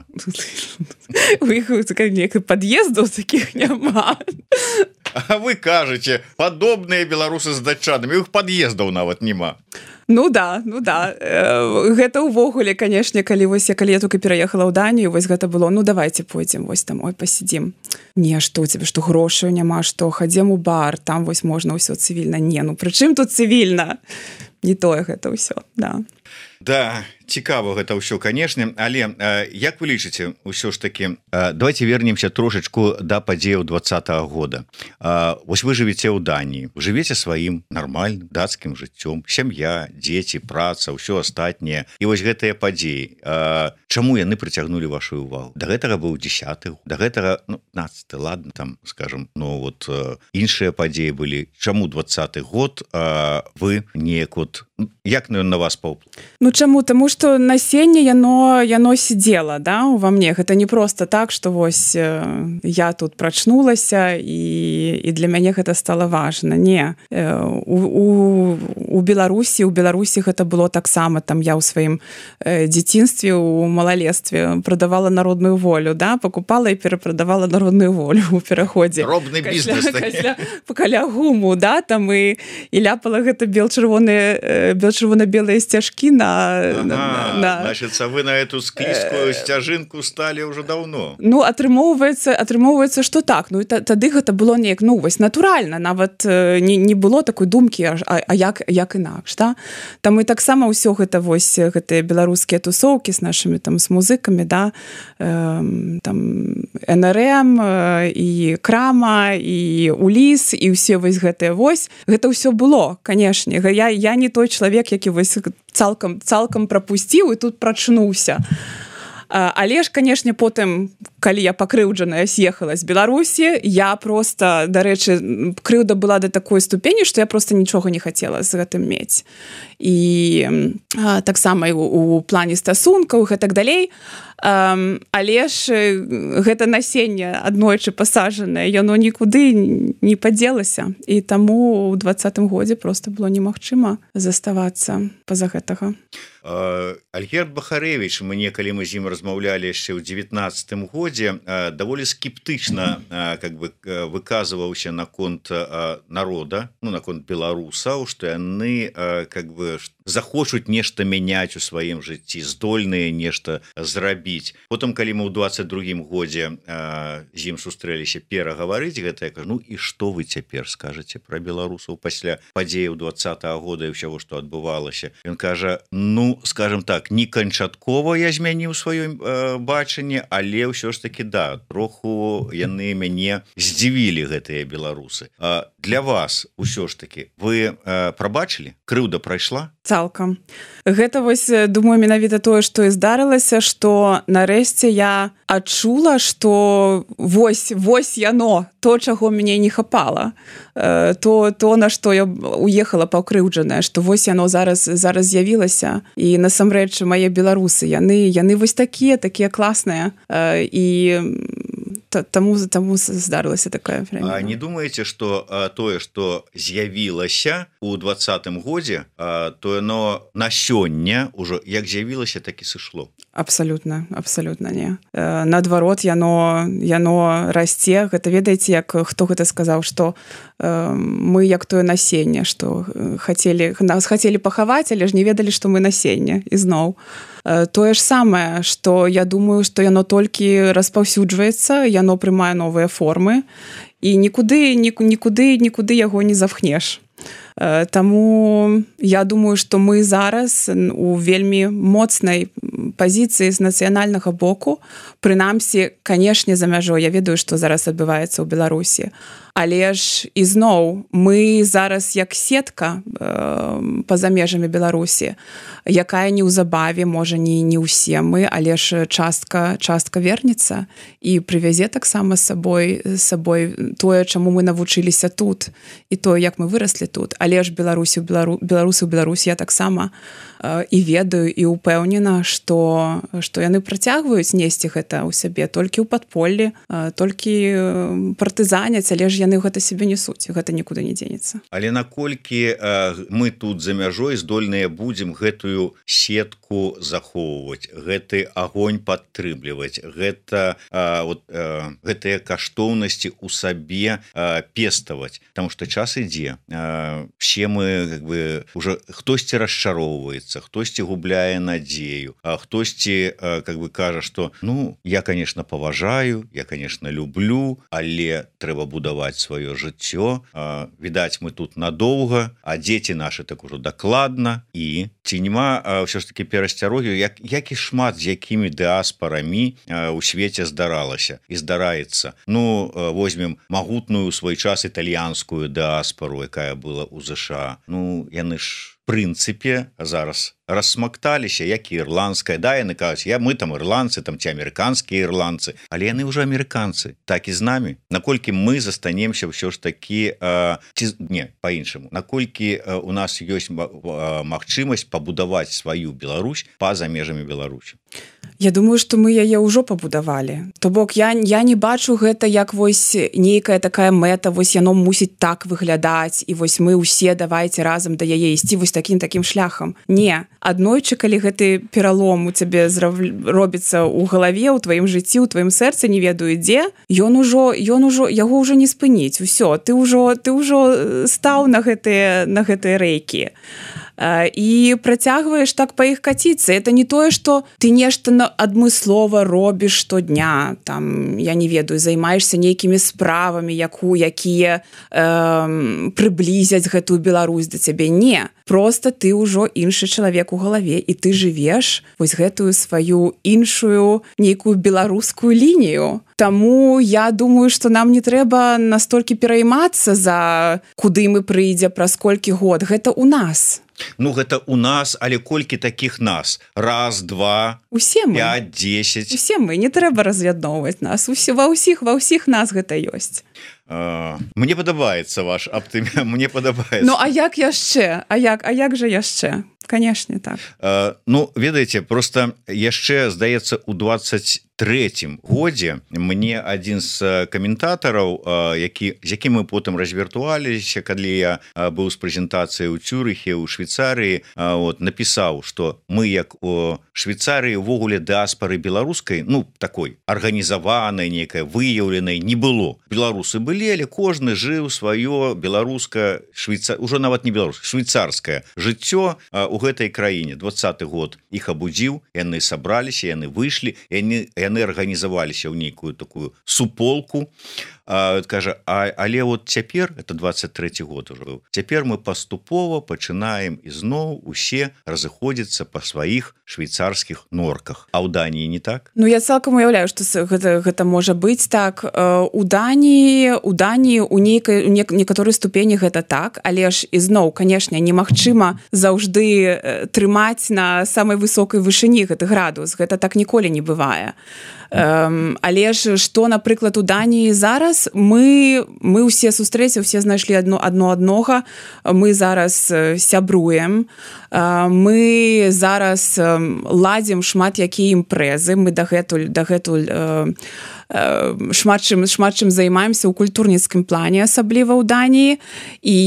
у іх неяк пад'ездаў такіх няма А вы кажаце падобныя беларусы з датчанамі іх пад'ездаў нават няма Ну да ну да э, гэта ўвогуле канешне калі вось я калі я только пераехала ў Данію вось гэта было ну давайте пойдзем вось там ой пасядзім не што у цябе што грошаю няма што хадзем у бар там вось можна ўсё цывільна не ну прычым тут цывільна не тое гэта ўсё да Да цікава гэта ўсё канешне але э, як вы лічыце ўсё ж таки э, давайте вернемся трошечку да падзеяў двадцатого года э, вось вы жывеце ў Даніі жывеце сваім нармальным дацкім жыццём сям'я дзеці праца ўсё астатняе і вось гэтыя падзеі э, чаму яны прыцягнулі вашу увагу да гэтага быў десятый да гэтага ну, пятнадцатый ладно там скажем ну вот э, іншыя падзеі былі чаму двадцатый год э, вы неяк вот як ён на вас паўплываў Ну чаму таму што насенне яно яно сидела да ува мне гэта не просто так что вось э, я тут прачнулася і і для мяне гэта стало важно не э, у, у, у Беларусі у Беларусі гэта было таксама там я ў сваім э, дзяцінстве у малалетстве прадавала народную волю да покупала і перапрадавала народную волю у пераходзе робны бізнес каля гуму да там і і ляпала гэта бел чырвоныя бел чырвона-белыя сцяжкі на, ага. на, А, да. Значит, вы на эту склізкую сцяжынку сталі ўжо даўно. Ну, атрымоўваецца, атрымоўваецца, што так. Ну, і тады гэта было неяк, ну, вось, натуральна. Нават не, не было такой думкі, а, а як, як інакш, да? Там і таксама ўсё гэта, вось, гэтыя беларускія тусоўкі з нашымі, там, з музыкамі, да? Э, там, эн эр эм, э, і Крама, і Уліс, і ўсе вось гэтыя, вось. Гэта ўсё было, канешне. Я, я не той чалавек, які вось цалкам, цалкам прапусціў і тут прачнуўся. Але ж, канешне, потым, калі я пакрыўджаная з'ехала з Беларусі, я проста, дарэчы, крыўда была да такой ступені, што я проста нічога не хацела з гэтым мець. І а, таксама і у, у плане стасункаў і так далей. А, але ж гэта насенне аднойчы пасажанае, яно нікуды не падзелася. І таму ў двадцатым годзе проста было немагчыма заставацца па-за гэтага. Альгерд Бахарэвіч, мне, калі мы з ім размаўлялі яшчэ ў дзевятнаццатым годзе, даволі скептычна как бы выказваўся наконт народа, ну, наконт беларусаў, што яны как бы захочуць нешта мяняць у сваім жыцці, здольныя нешта зрабіць. Потым, калі мы ў двадцать другім годзе з ім сустрэліся перагаварыць гэта, я кажу, ну і што вы цяпер скажаце пра беларусаў пасля падзеяў двадцатага года і ўсяго, што адбывалася? Ён кажа, ну, скажем так, не канчаткова я змяніў сваё э, бачанне, але ўсё ж таки, да, троху яны мяне здзівілі, гэтыя беларусы. А для вас ўсё ж таки вы э, прабачылі? Крыўда прайшла? Цалкам. Гэта вось, думаю, менавіта тое, што і здарылася, што нарэшце я адчула, што вось, вось яно, то, чаго мяне не хапала. То, то на што я уехала пакрыўджаная, што вось яно зараз, зараз з'явілася. І насамрэч, мае беларусы, яны, яны вось такія, такія класныя. І таму, таму здарылася такая время. А не думаеце, што тое, што з'явілася ў двадцатым годзе, то яно на сёння ўжо як з'явілася, так і сышло? Абсалютна, абсалютна не. Наадварот, яно, яно расце. Гэта ведаеце, як хто гэта сказаў, што э, мы як тое насенне, што хацелі, нас хацелі пахаваць, але ж не ведалі, што мы насенне. І зноў. Э, тое ж самае, што я думаю, што яно толькі распаўсюджваецца, яно прымае новыя формы, і нікуды, нікуды, нікуды яго не запхнеш. Таму я думаю, што мы зараз у вельмі моцнай пазіцыі з нацыянальнага боку, прынамсі, канешне, за мяжой. Я ведаю, што зараз адбываецца ў Беларусі. Але ж ізноў мы зараз як сетка э, па-за межамі Беларусі, якая неўзабаве, можа, не, не ўсе мы, але ж частка, частка вернецца і прывязе таксама з сабой, сабой тое, чаму мы навучыліся тут, і тое, як мы выраслі тут. Але ж Беларусі, Белару, беларусы ў Беларусі я таксама э, і ведаю, і ўпэўнена, што, што яны працягваюць несці гэта ў сябе толькі ў падполлі, э, толькі партызаняць, але ж яны гэта себе несуць, гэта нікуды не дзенецца. Але наколькі э, мы тут за мяжой здольныя будзем гэтую сетку захоўваць, гэты агонь падтрымліваць, гэта э, вот, э, гэтыя каштоўнасці ў сабе э, пеставаць, потому что час ідзе. Э, все мы как бы уже хтосьці расчароўваецца, хтосьці губляе надзею, а хтосьці э, как бы кажа, што ну я, конечно, паважаю, я, конечно, люблю, але трэба будаваць сваё жыццё. Відаць, мы тут надоўга, а дзеці нашы так ужо дакладна. І ці няма ўсё ж такі перасцярогі, як, як і шмат з якімі дыаспарамі ў свеце здаралася і здараецца. Ну, возьмем магутную ў свой час італьянскую дыаспару, якая была ў ЗША. Ну, яны ж прынцыпе зараз рассмакталіся, як і ірландская, да, яны кажуць, я, мы там ірландцы, там ці амерыканскія ірландцы, але яны ўжо амерыканцы, так і з намі. Наколькі мы застанемся ўсё ж такі, э, ці, не, па-іншаму, наколькі э, у нас ёсць э, магчымасць пабудаваць сваю Беларусь па-за межамі Беларусі? Я думаю, што мы яе ўжо пабудавалі. То бок, я, я не бачу гэта як вось нейкая такая мэта, вось яно мусіць так выглядаць, і вось мы ўсе давайце разам да яе ісці вось такім-такім шляхам. Не. Аднойчы, калі гэты пералом у цябе робіцца ў галаве, у тваім жыцці, у тваім сэрцы, не ведаю дзе, ён ужо, ён ужо, яго ўжо не спыніць. Усё, ты ўжо, ты ўжо стаў на гэтыя, на гэтыя рэйкі. і працягваеш так па іх каціцца. Это не тое, што ты нешта адмыслова робіш штодня, там, я не ведаю, займаешся нейкімі справамі, яку, якія э, прыблізяць гэтую Беларусь да цябе. Не, просто ты ўжо іншы чалавек у галаве, і ты жывеш вось гэтую сваю іншую нейкую беларускую лінію. Таму я думаю, што нам не трэба настолькі пераймацца за куды мы прыйдзе праз колькі год. Гэта ў нас. Ну, гэта у нас, але колькі такіх нас? Раз, два, усе мы. пять, десять. Усе мы, не трэба раз'ядноўваць нас. Усе, ва ўсіх, ва ўсіх нас гэта ёсць. Uh, мне падабаецца ваш аптымізм, мне падабаецца. Ну, а як яшчэ? А як, а як жа яшчэ? Канешне, так. Uh, ну, ведаеце, просто яшчэ, здаецца, у двадцать трэцім годзе мне адзін з каментатараў, які, з якім мы потым развіртуаліся, калі я быў з прэзентацыяй у Цюрыхе, у Швейцарыі, вот, напісаў, што мы, як у Швейцарыі, увогуле дыаспары беларускай, ну, такой арганізаванай, нейкай выяўленай не было. Беларусы былі, але кожны жыў сваё беларуска, швейцар... ужо нават не беларус, швейцарскае жыццё у гэтай краіне. двадцаты год іх абудзіў, яны сабраліся, яны выйшлі, яны яны арганізаваліся ў нейкую такую суполку. А, кажа, а, але вот цяпер, это двадцать трэці год ужо, цяпер мы паступова пачынаем ізноў усе разыходзіцца па сваіх швейцарскіх норках. А ў Даніі не так? Ну, я цалкам уяўляю, што гэта, гэта можа быць так. У Даніі, у Даніі у нейкай, у некаторай ступені гэта так, але ж ізноў, канешне, немагчыма заўжды трымаць на самай высокай вышыні гэты градус. Гэта так ніколі не бывае. Um, але ж што, напрыклад, у Даніі зараз мы, мы ўсе сустрэці, усе знайшлі адно, адно аднога, мы зараз сябруем, мы зараз ладзім шмат якія імпрэзы, мы дагэтуль, дагэтуль шмат чым, шмат чым займаемся ў культурніцкім плане, асабліва ў Даніі, і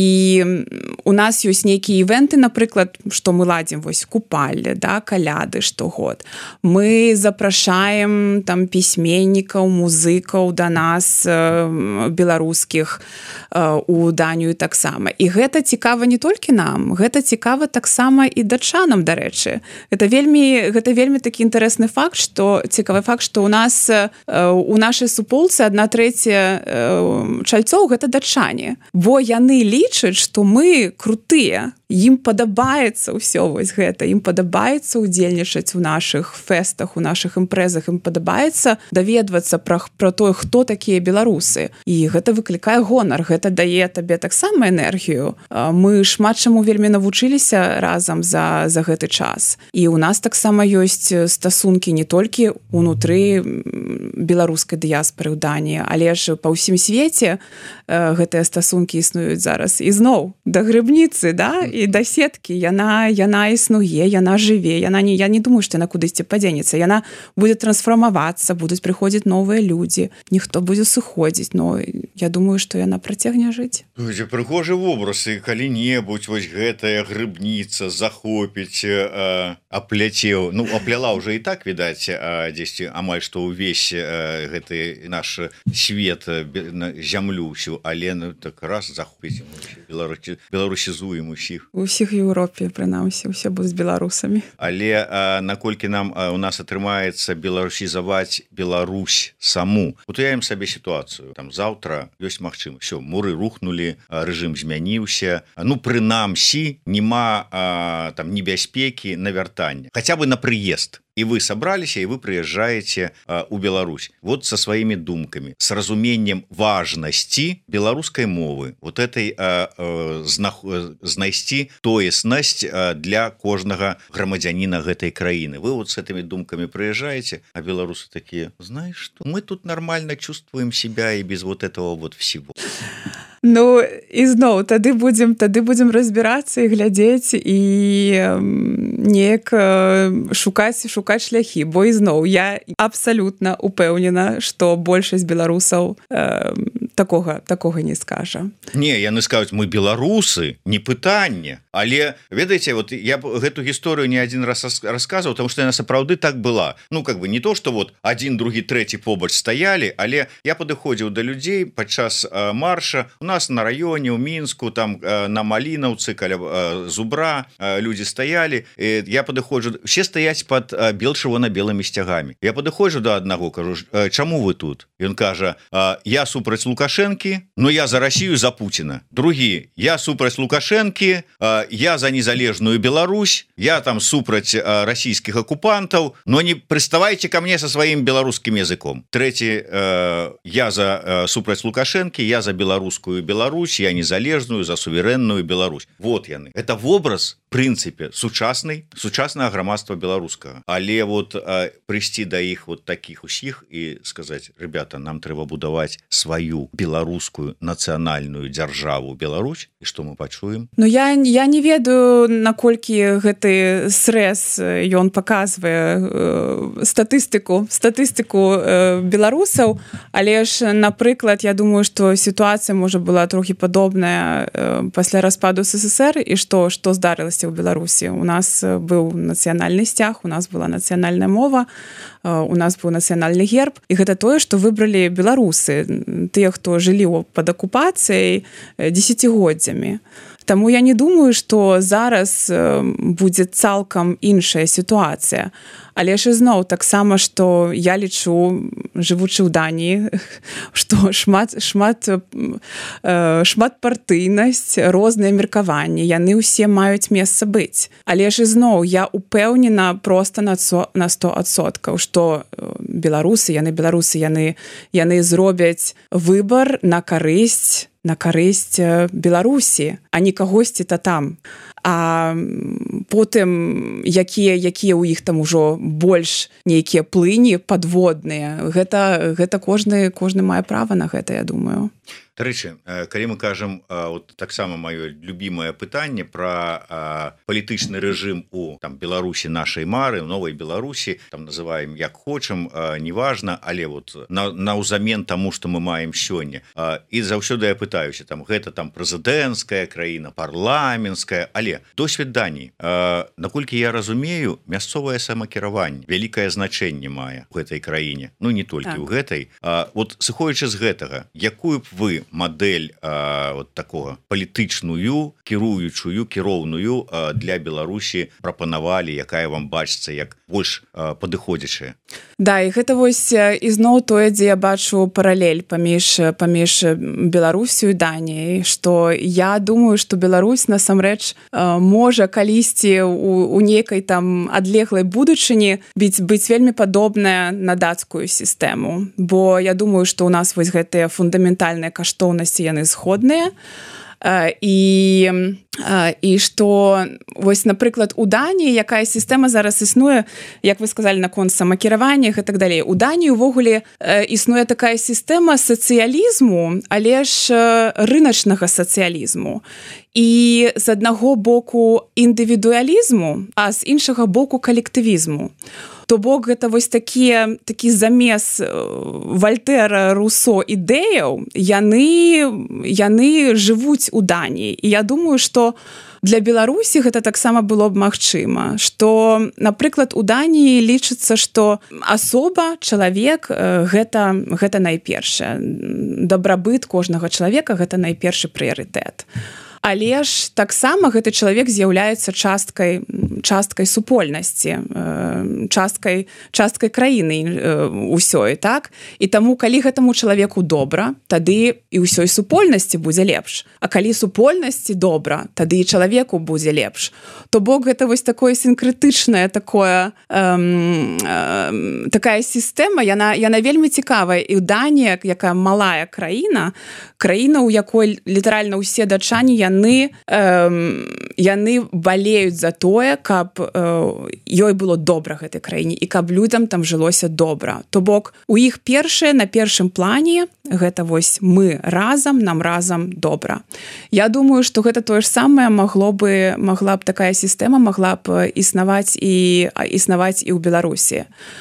у нас ёсць нейкія івенты, напрыклад, што мы ладзім, вось купалле, да, каляды штогод. Мы запрашаем там пісьменнікаў, музыкаў да нас беларускіх у Данію таксама. І гэта цікава не толькі нам, гэта цікава таксама і датчанам, дарэчы. Гэта вельмі, гэта вельмі такі інтарэсны факт, што цікавы факт, што у нас у нашай суполцы адна трэця чальцоў гэта датчане. Бо яны лічаць, што мы крутыя. Ім падабаецца ўсё вось гэта, ім падабаецца ўдзельнічаць у нашых фэстах, у нашых імпрэзах, ім падабаецца даведвацца пра, пра тое, хто такія беларусы. І гэта выклікае гонар, гэта дае табе таксама энергію. Мы шмат чаму вельмі навучыліся разам за, за гэты час. І ў нас таксама ёсць стасункі не толькі ўнутры беларускай дыяспары ў Даніі, але ж па ўсім свеце гэтыя стасункі існуюць зараз. І зноў, да грыбніцы, да, і да сеткі, яна, яна існуе, яна жыве, яна не, я не думаю, што яна кудысьці падзенецца, яна будзе трансфармавацца, будуць прыходзіць новыя людзі, ніхто будзе сыходзіць, но я думаю, што яна працягне жыць. Прыгожы вобраз, і калі-небудзь вось гэтая грыбніца захопіць, а, апляцеў, ну, апляла ўжо і так, відаць, а, дзесьці амаль што ўвесь а, гэты наш свет, зямлю ўсю, але ну, так раз захопіць, беларусізуем усіх. У ўсіх Еўропе, прынамсі, усе будуць беларусамі. Але а, наколькі нам а, у нас атрымаецца беларусізаваць Беларусь саму. Утуяем сабе сітуацыю. Там заўтра ёсць магчымасць. Всё, муры рухнулі, а, рэжым змяніўся. Ну, прынамсі, нема а, там небяспекі на вяртанне. Хаця бы на прыезд. І вы сабраліся, і вы прыязджаеце ў Беларусь. Вот со сваімі думкамі, с разуменнем важнасці беларускай мовы, вот этой а, а, знах... знайсці тоеснасць а, для кожнага грамадзяніна гэтай краіны. Вы вот с этими думкамі прыязджаеце, а беларусы такія, знаешь что, мы тут нормально чувствуем себя и без вот этого вот всего. Ну, і зноў, тады будзем, тады будзем разбірацца і глядзець і неяк шукаць, шукаць шляхі, бо ізноў я абсалютна упэўнена, што большасць беларусаў э, такога такога не скажа. Не, яны скажуць, мы беларусы, не пытанне. Але ведаеце, вот я б гэту гісторыю не один раз рассказывал, потому что яна сапраўды так была. Ну как бы не то, что вот один, другі, трэці побач стаялі, але я падыходзіў да людзей падчас э, марша. У нас на раёне, у Мінску, там э, на Малінаўцы, каля э, Зубра э, людзі стаялі. Э, я падыходжу, все стаяць под э, бел чырвона-белымі сцягамі. Я падыходжу да аднаго, кажу, э, чаму вы тут? Ён кажа, э, я супраць Лукашэнкі, но я за Россию, за Путина. Другі, я супраць Лукашэнкі, э, я за незалежную Беларусь, я там супраць э, расійскіх акупантаў, но не приставайте ко мне со своим беларускім языком. Трэці, э, я за э, супраць Лукашэнкі, я за беларускую Беларусь, я незалежную, за суверенную Беларусь. Вот яны. Это в образ, в принципе, сучасный, сучаснага грамадства беларускага. Але вот э, прыйсці да іх вот таких усіх і сказаць, ребята, нам трэба будаваць сваю беларускую нацыянальную дзяржаву Беларусь, і што мы пачуем? Ну я, я не ведаю, наколькі гэты срэз ён паказвае э, статыстыку, статыстыку э, беларусаў, але ж, напрыклад, я думаю, што сітуацыя можа была трохі падобная э, пасля распаду СССР, і што, што здарылася ў Беларусі. У нас быў нацыянальны сцяг, у нас была нацыянальная мова, у нас быў нацыянальны герб, і гэта тое, што выбралі беларусы, тыя, хто жылі пад акупацыяй дзесяцігоддзямі. Таму я не думаю, што зараз будзе цалкам іншая сітуацыя. Але ж ізноў таксама, што я лічу, жывучы ў Даніі, што шмат, шмат, шмат партыйнасць, розныя меркаванні, яны ўсе маюць месца быць. Але ж ізноў я упэўнена проста на сто адсоткаў, што беларусы, яны беларусы, яны, яны зробяць выбар на карысць на карысць Беларусі, а не кагосьці-то там. А потым якія якія ў іх там ужо больш нейкія плыні падводныя, гэта гэта кожны кожны мае права на гэта, я думаю. Дарэчы, калі мы кажам вот таксама маё любімае пытанне пра палітычны рэжым у там Беларусі нашай мары, новай Беларусі, там называем як хочам, неважна, але вот на наўзамен таму, што мы маем сёння. І заўсёды я пытаюся, там гэта там прэзідэнцкая краіна, парламенцкая, але досвед Даніі, наколькі я разумею, мясцовае самакіраванне вялікае значэнне мае у гэтай краіне, ну не толькі ў гэтай. Вот сыходзячы з гэтага, якую б вы модель а, вот такого палітычную, кіруючую, кіроўную а, для Беларусі прапанавалі, якая вам бачыцца як больш а, падыходзячая? Да, і гэта вось ізноў тое, дзе я бачу паралель паміж, паміж Беларусю і Даніяй, што я думаю, што Беларусь насамрэч а, можа калісьці у, у нейкай там адлеглай будучыні быць, быць вельмі падобная на дацкую сістэму. Бо я думаю, што ў нас вось гэтыя фундаментальныя каштоўнасці яны згодныя. І, і што вось, напрыклад, у Даніі, якая сістэма зараз існуе, як вы сказалі, наконт самакіравання і так далей. У Даніі ўвогуле існуе такая сістэма сацыялізму, але ж рыначнага сацыялізму. І з аднаго боку індывідуалізму, а з іншага боку калектывізму. То бок гэта вось такі, такі замес Вальтэра, Русо ідэяў, яны, яны жывуць у Даніі. І я думаю, што для Беларусі гэта таксама было б магчыма, што, напрыклад, у Даніі лічыцца, што асоба, чалавек гэта, гэта найпершае. Дабрабыт кожнага чалавека гэта найпершы прыярытэт. Але ж таксама гэты чалавек з'яўляецца часткай, часткай супольнасці, часткай, часткай краіны ўсёй, так? І таму, калі гэтаму чалавеку добра, тады і ўсёй супольнасці будзе лепш. А калі супольнасці добра, тады і чалавеку будзе лепш. То бок гэта вось такое сінкрэтычнае, такое, эм, эм, такая сістэма, яна, яна вельмі цікавая. І ў Данія, якая малая краіна, краіна, у якой літаральна ўсе датчане, яны, э, яны балеюць за тое, каб э, ёй было добра гэтай краіне і каб людзям там жылося добра. То бок у іх першае на першым плане гэта вось мы разам, нам разам добра. Я думаю, што гэта тое ж самае магло бы, магла б такая сістэма магла б існаваць і існаваць і ў Беларусі.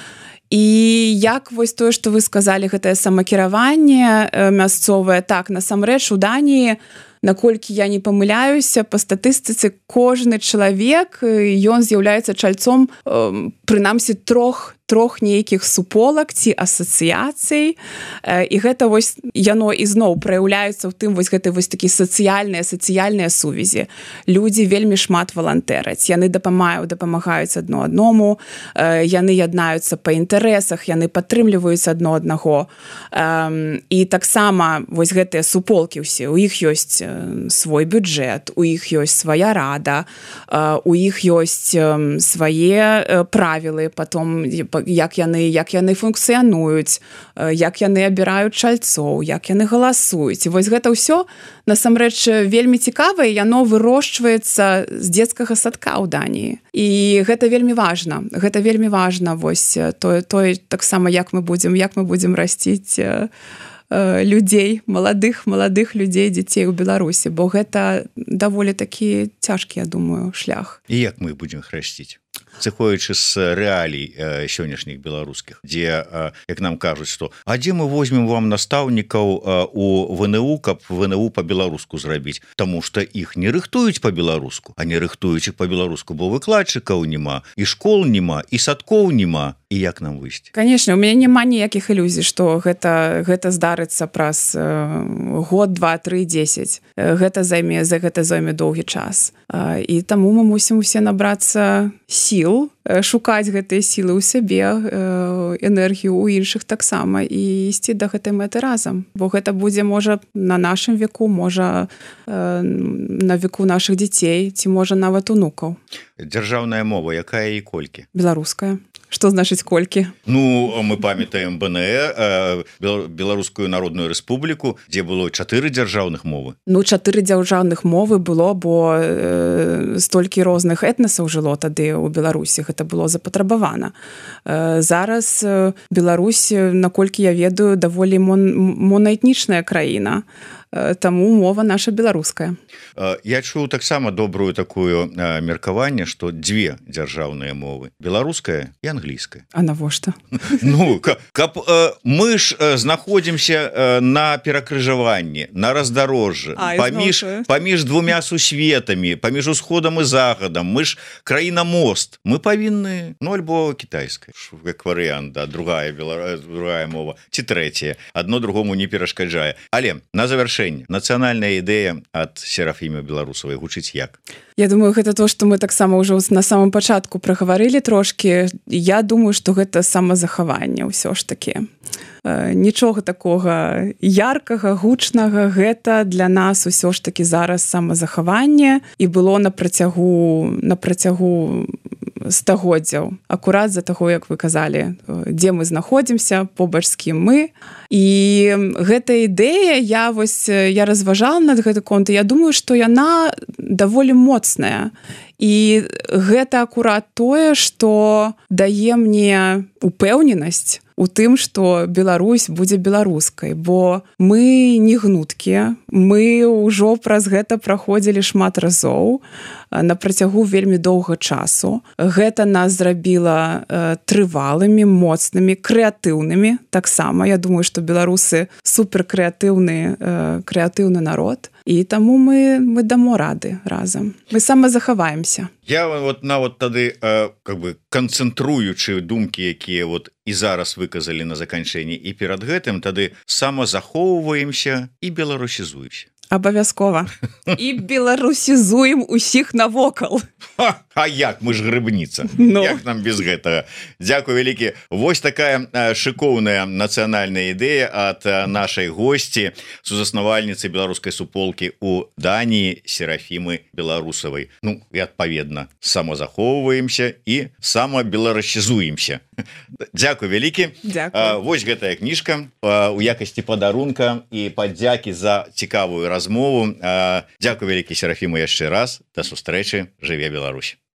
і як вось тое што вы сказалі гэтае самакіраванне мясцовае так насамрэч у Даніі наколькі я не памыляюся па статыстыцы кожны чалавек ён з'яўляецца чальцом прынамсі трох трох нейкіх суполак ці асацыяцый і гэта вось яно ізноў праяўляецца ў тым вось гэтай вось такі сацыяльныя сацыяльныя сувязі людзі вельмі шмат валантэраць яны дапамагаюць дапамагаюць адно адному яны яднаюцца па інтарэсах яны падтрымліваюць адно аднаго і таксама вось гэтыя суполкі ўсе у іх ёсць свой бюджэт у іх ёсць свая рада у іх ёсць свае правілы потом як яны як яны функцыянуюць як яны абіраюць чальцоў як яны галасуюць і вось гэта ўсё насамрэч вельмі цікава і яно вырошчваецца з дзецкага садка ў Даніі і гэта вельмі важна гэта вельмі важна вось тое тое таксама як мы будзем як мы будзем расціць людзей маладых маладых людзей дзяцей у Беларусі бо гэта даволі такі цяжкі я думаю шлях і як мы будзем храсціць сыходзячы з рэалій сённяшніх беларускіх дзе як нам кажуць што а дзе мы возьмем вам настаўнікаў у ВНУ каб ВНУ по-беларуску зрабіць Таму што іх не рыхтуюць по-беларуску а не рыхтуюць іх по-беларуску бо выкладчыкаў няма і школ няма і садкоў няма і як нам выйсці Канешне у мяне няма ніякіх ілюзій што гэта гэта здарыцца праз год два тры дзесяць гэта займе за гэта зойме доўгі час і таму мы мусім усе набрацца сіл шукаць гэтыя сілы ў сябе энергію ў іншых таксама і ісці да гэтай мэты разам бо гэта будзе можа на нашым веку можа на веку нашых дзяцей ці можа нават унукаў Дзяржаўная мова якая і колькі беларуская Што значыць колькі? Ну, мы памятаем БНЭ, Беларускую народную рэспубліку, дзе было чатыры дзяржаўных мовы. Ну, чатыры дзяржаўных мовы было, бо э, столькі розных этнасаў жыло тады ў Беларусі. Гэта было запатрабавана. Э, зараз Беларусь, наколькі я ведаю, даволі мон, монаэтнічная краіна. Таму мова наша беларуская. Я чуў таксама добрую такую меркаванне, што дзве дзяржаўныя мовы, беларуская і англійская. А навошта? Ну, каб мы ж знаходзімся на перакрыжаванні, на раздарожжы, паміж, паміж двумя сусветамі, паміж усходам і захадам, мы ж краіна-мост, мы павінны, ну, альбо кітайская, як варыянт, да, другая, белара... другая мова, ці трэцяя, адно другому не перашкаджае. Але на завяршэнне нацыянальная ідэя ад Серафімы Беларусавай гучыць як? Я думаю, гэта то, што мы таксама ўжо на самом пачатку прагаварылі трошкі. Я думаю, што гэта самазахаванне ўсё ж такі. Нічога такога яркага, гучнага, гэта для нас усё ж такі зараз самазахаванне і было на працягу на працягу стагоддзяў. Акурат за таго, як вы казалі, дзе мы знаходзімся, побач з кім мы. І гэта ідэя, я вось я разважала над гэты конт, і я думаю, што яна даволі моцная. І гэта акурат тое, што дае мне упэўненасць у тым, што Беларусь будзе беларускай, бо мы не гнуткія, мы ўжо праз гэта праходзілі шмат разоў на працягу вельмі доўга часу. Гэта нас зрабіла э, трывалымі, моцнымі, крэатыўнымі. Таксама, я думаю, што беларусы суперкрэатыўны э, крэатыўны народ. І таму мы, мы дамо рады разам. Мы самазахаваемся. Я вот нават тады э, как бы канцэнтруючы думкі, якія вот і зараз выказалі на заканчэнні, і перад гэтым тады самазахоўваемся і беларусізуемся. Абавязкова. І беларусізуем усіх навокал. Ха, а як? Мы ж грыбніца. Ну. Як нам без гэтага? Дзякуй вялікі. Вось такая шыкоўная нацыянальная ідэя ад нашай госці, сузаснавальніцы беларускай суполкі ў Даніі Серафімы Беларусавай. Ну, і адпаведна, самазахоўваемся і самабеларусізуемся. Дзякуй вялікі. Дзякуй. Вось гэтая кніжка у якасці падарунка і падзякі за цікавую размову. Дзякуй вялікі, Серафіма, яшчэ раз. Да сустрэчы. Жыве Беларусь.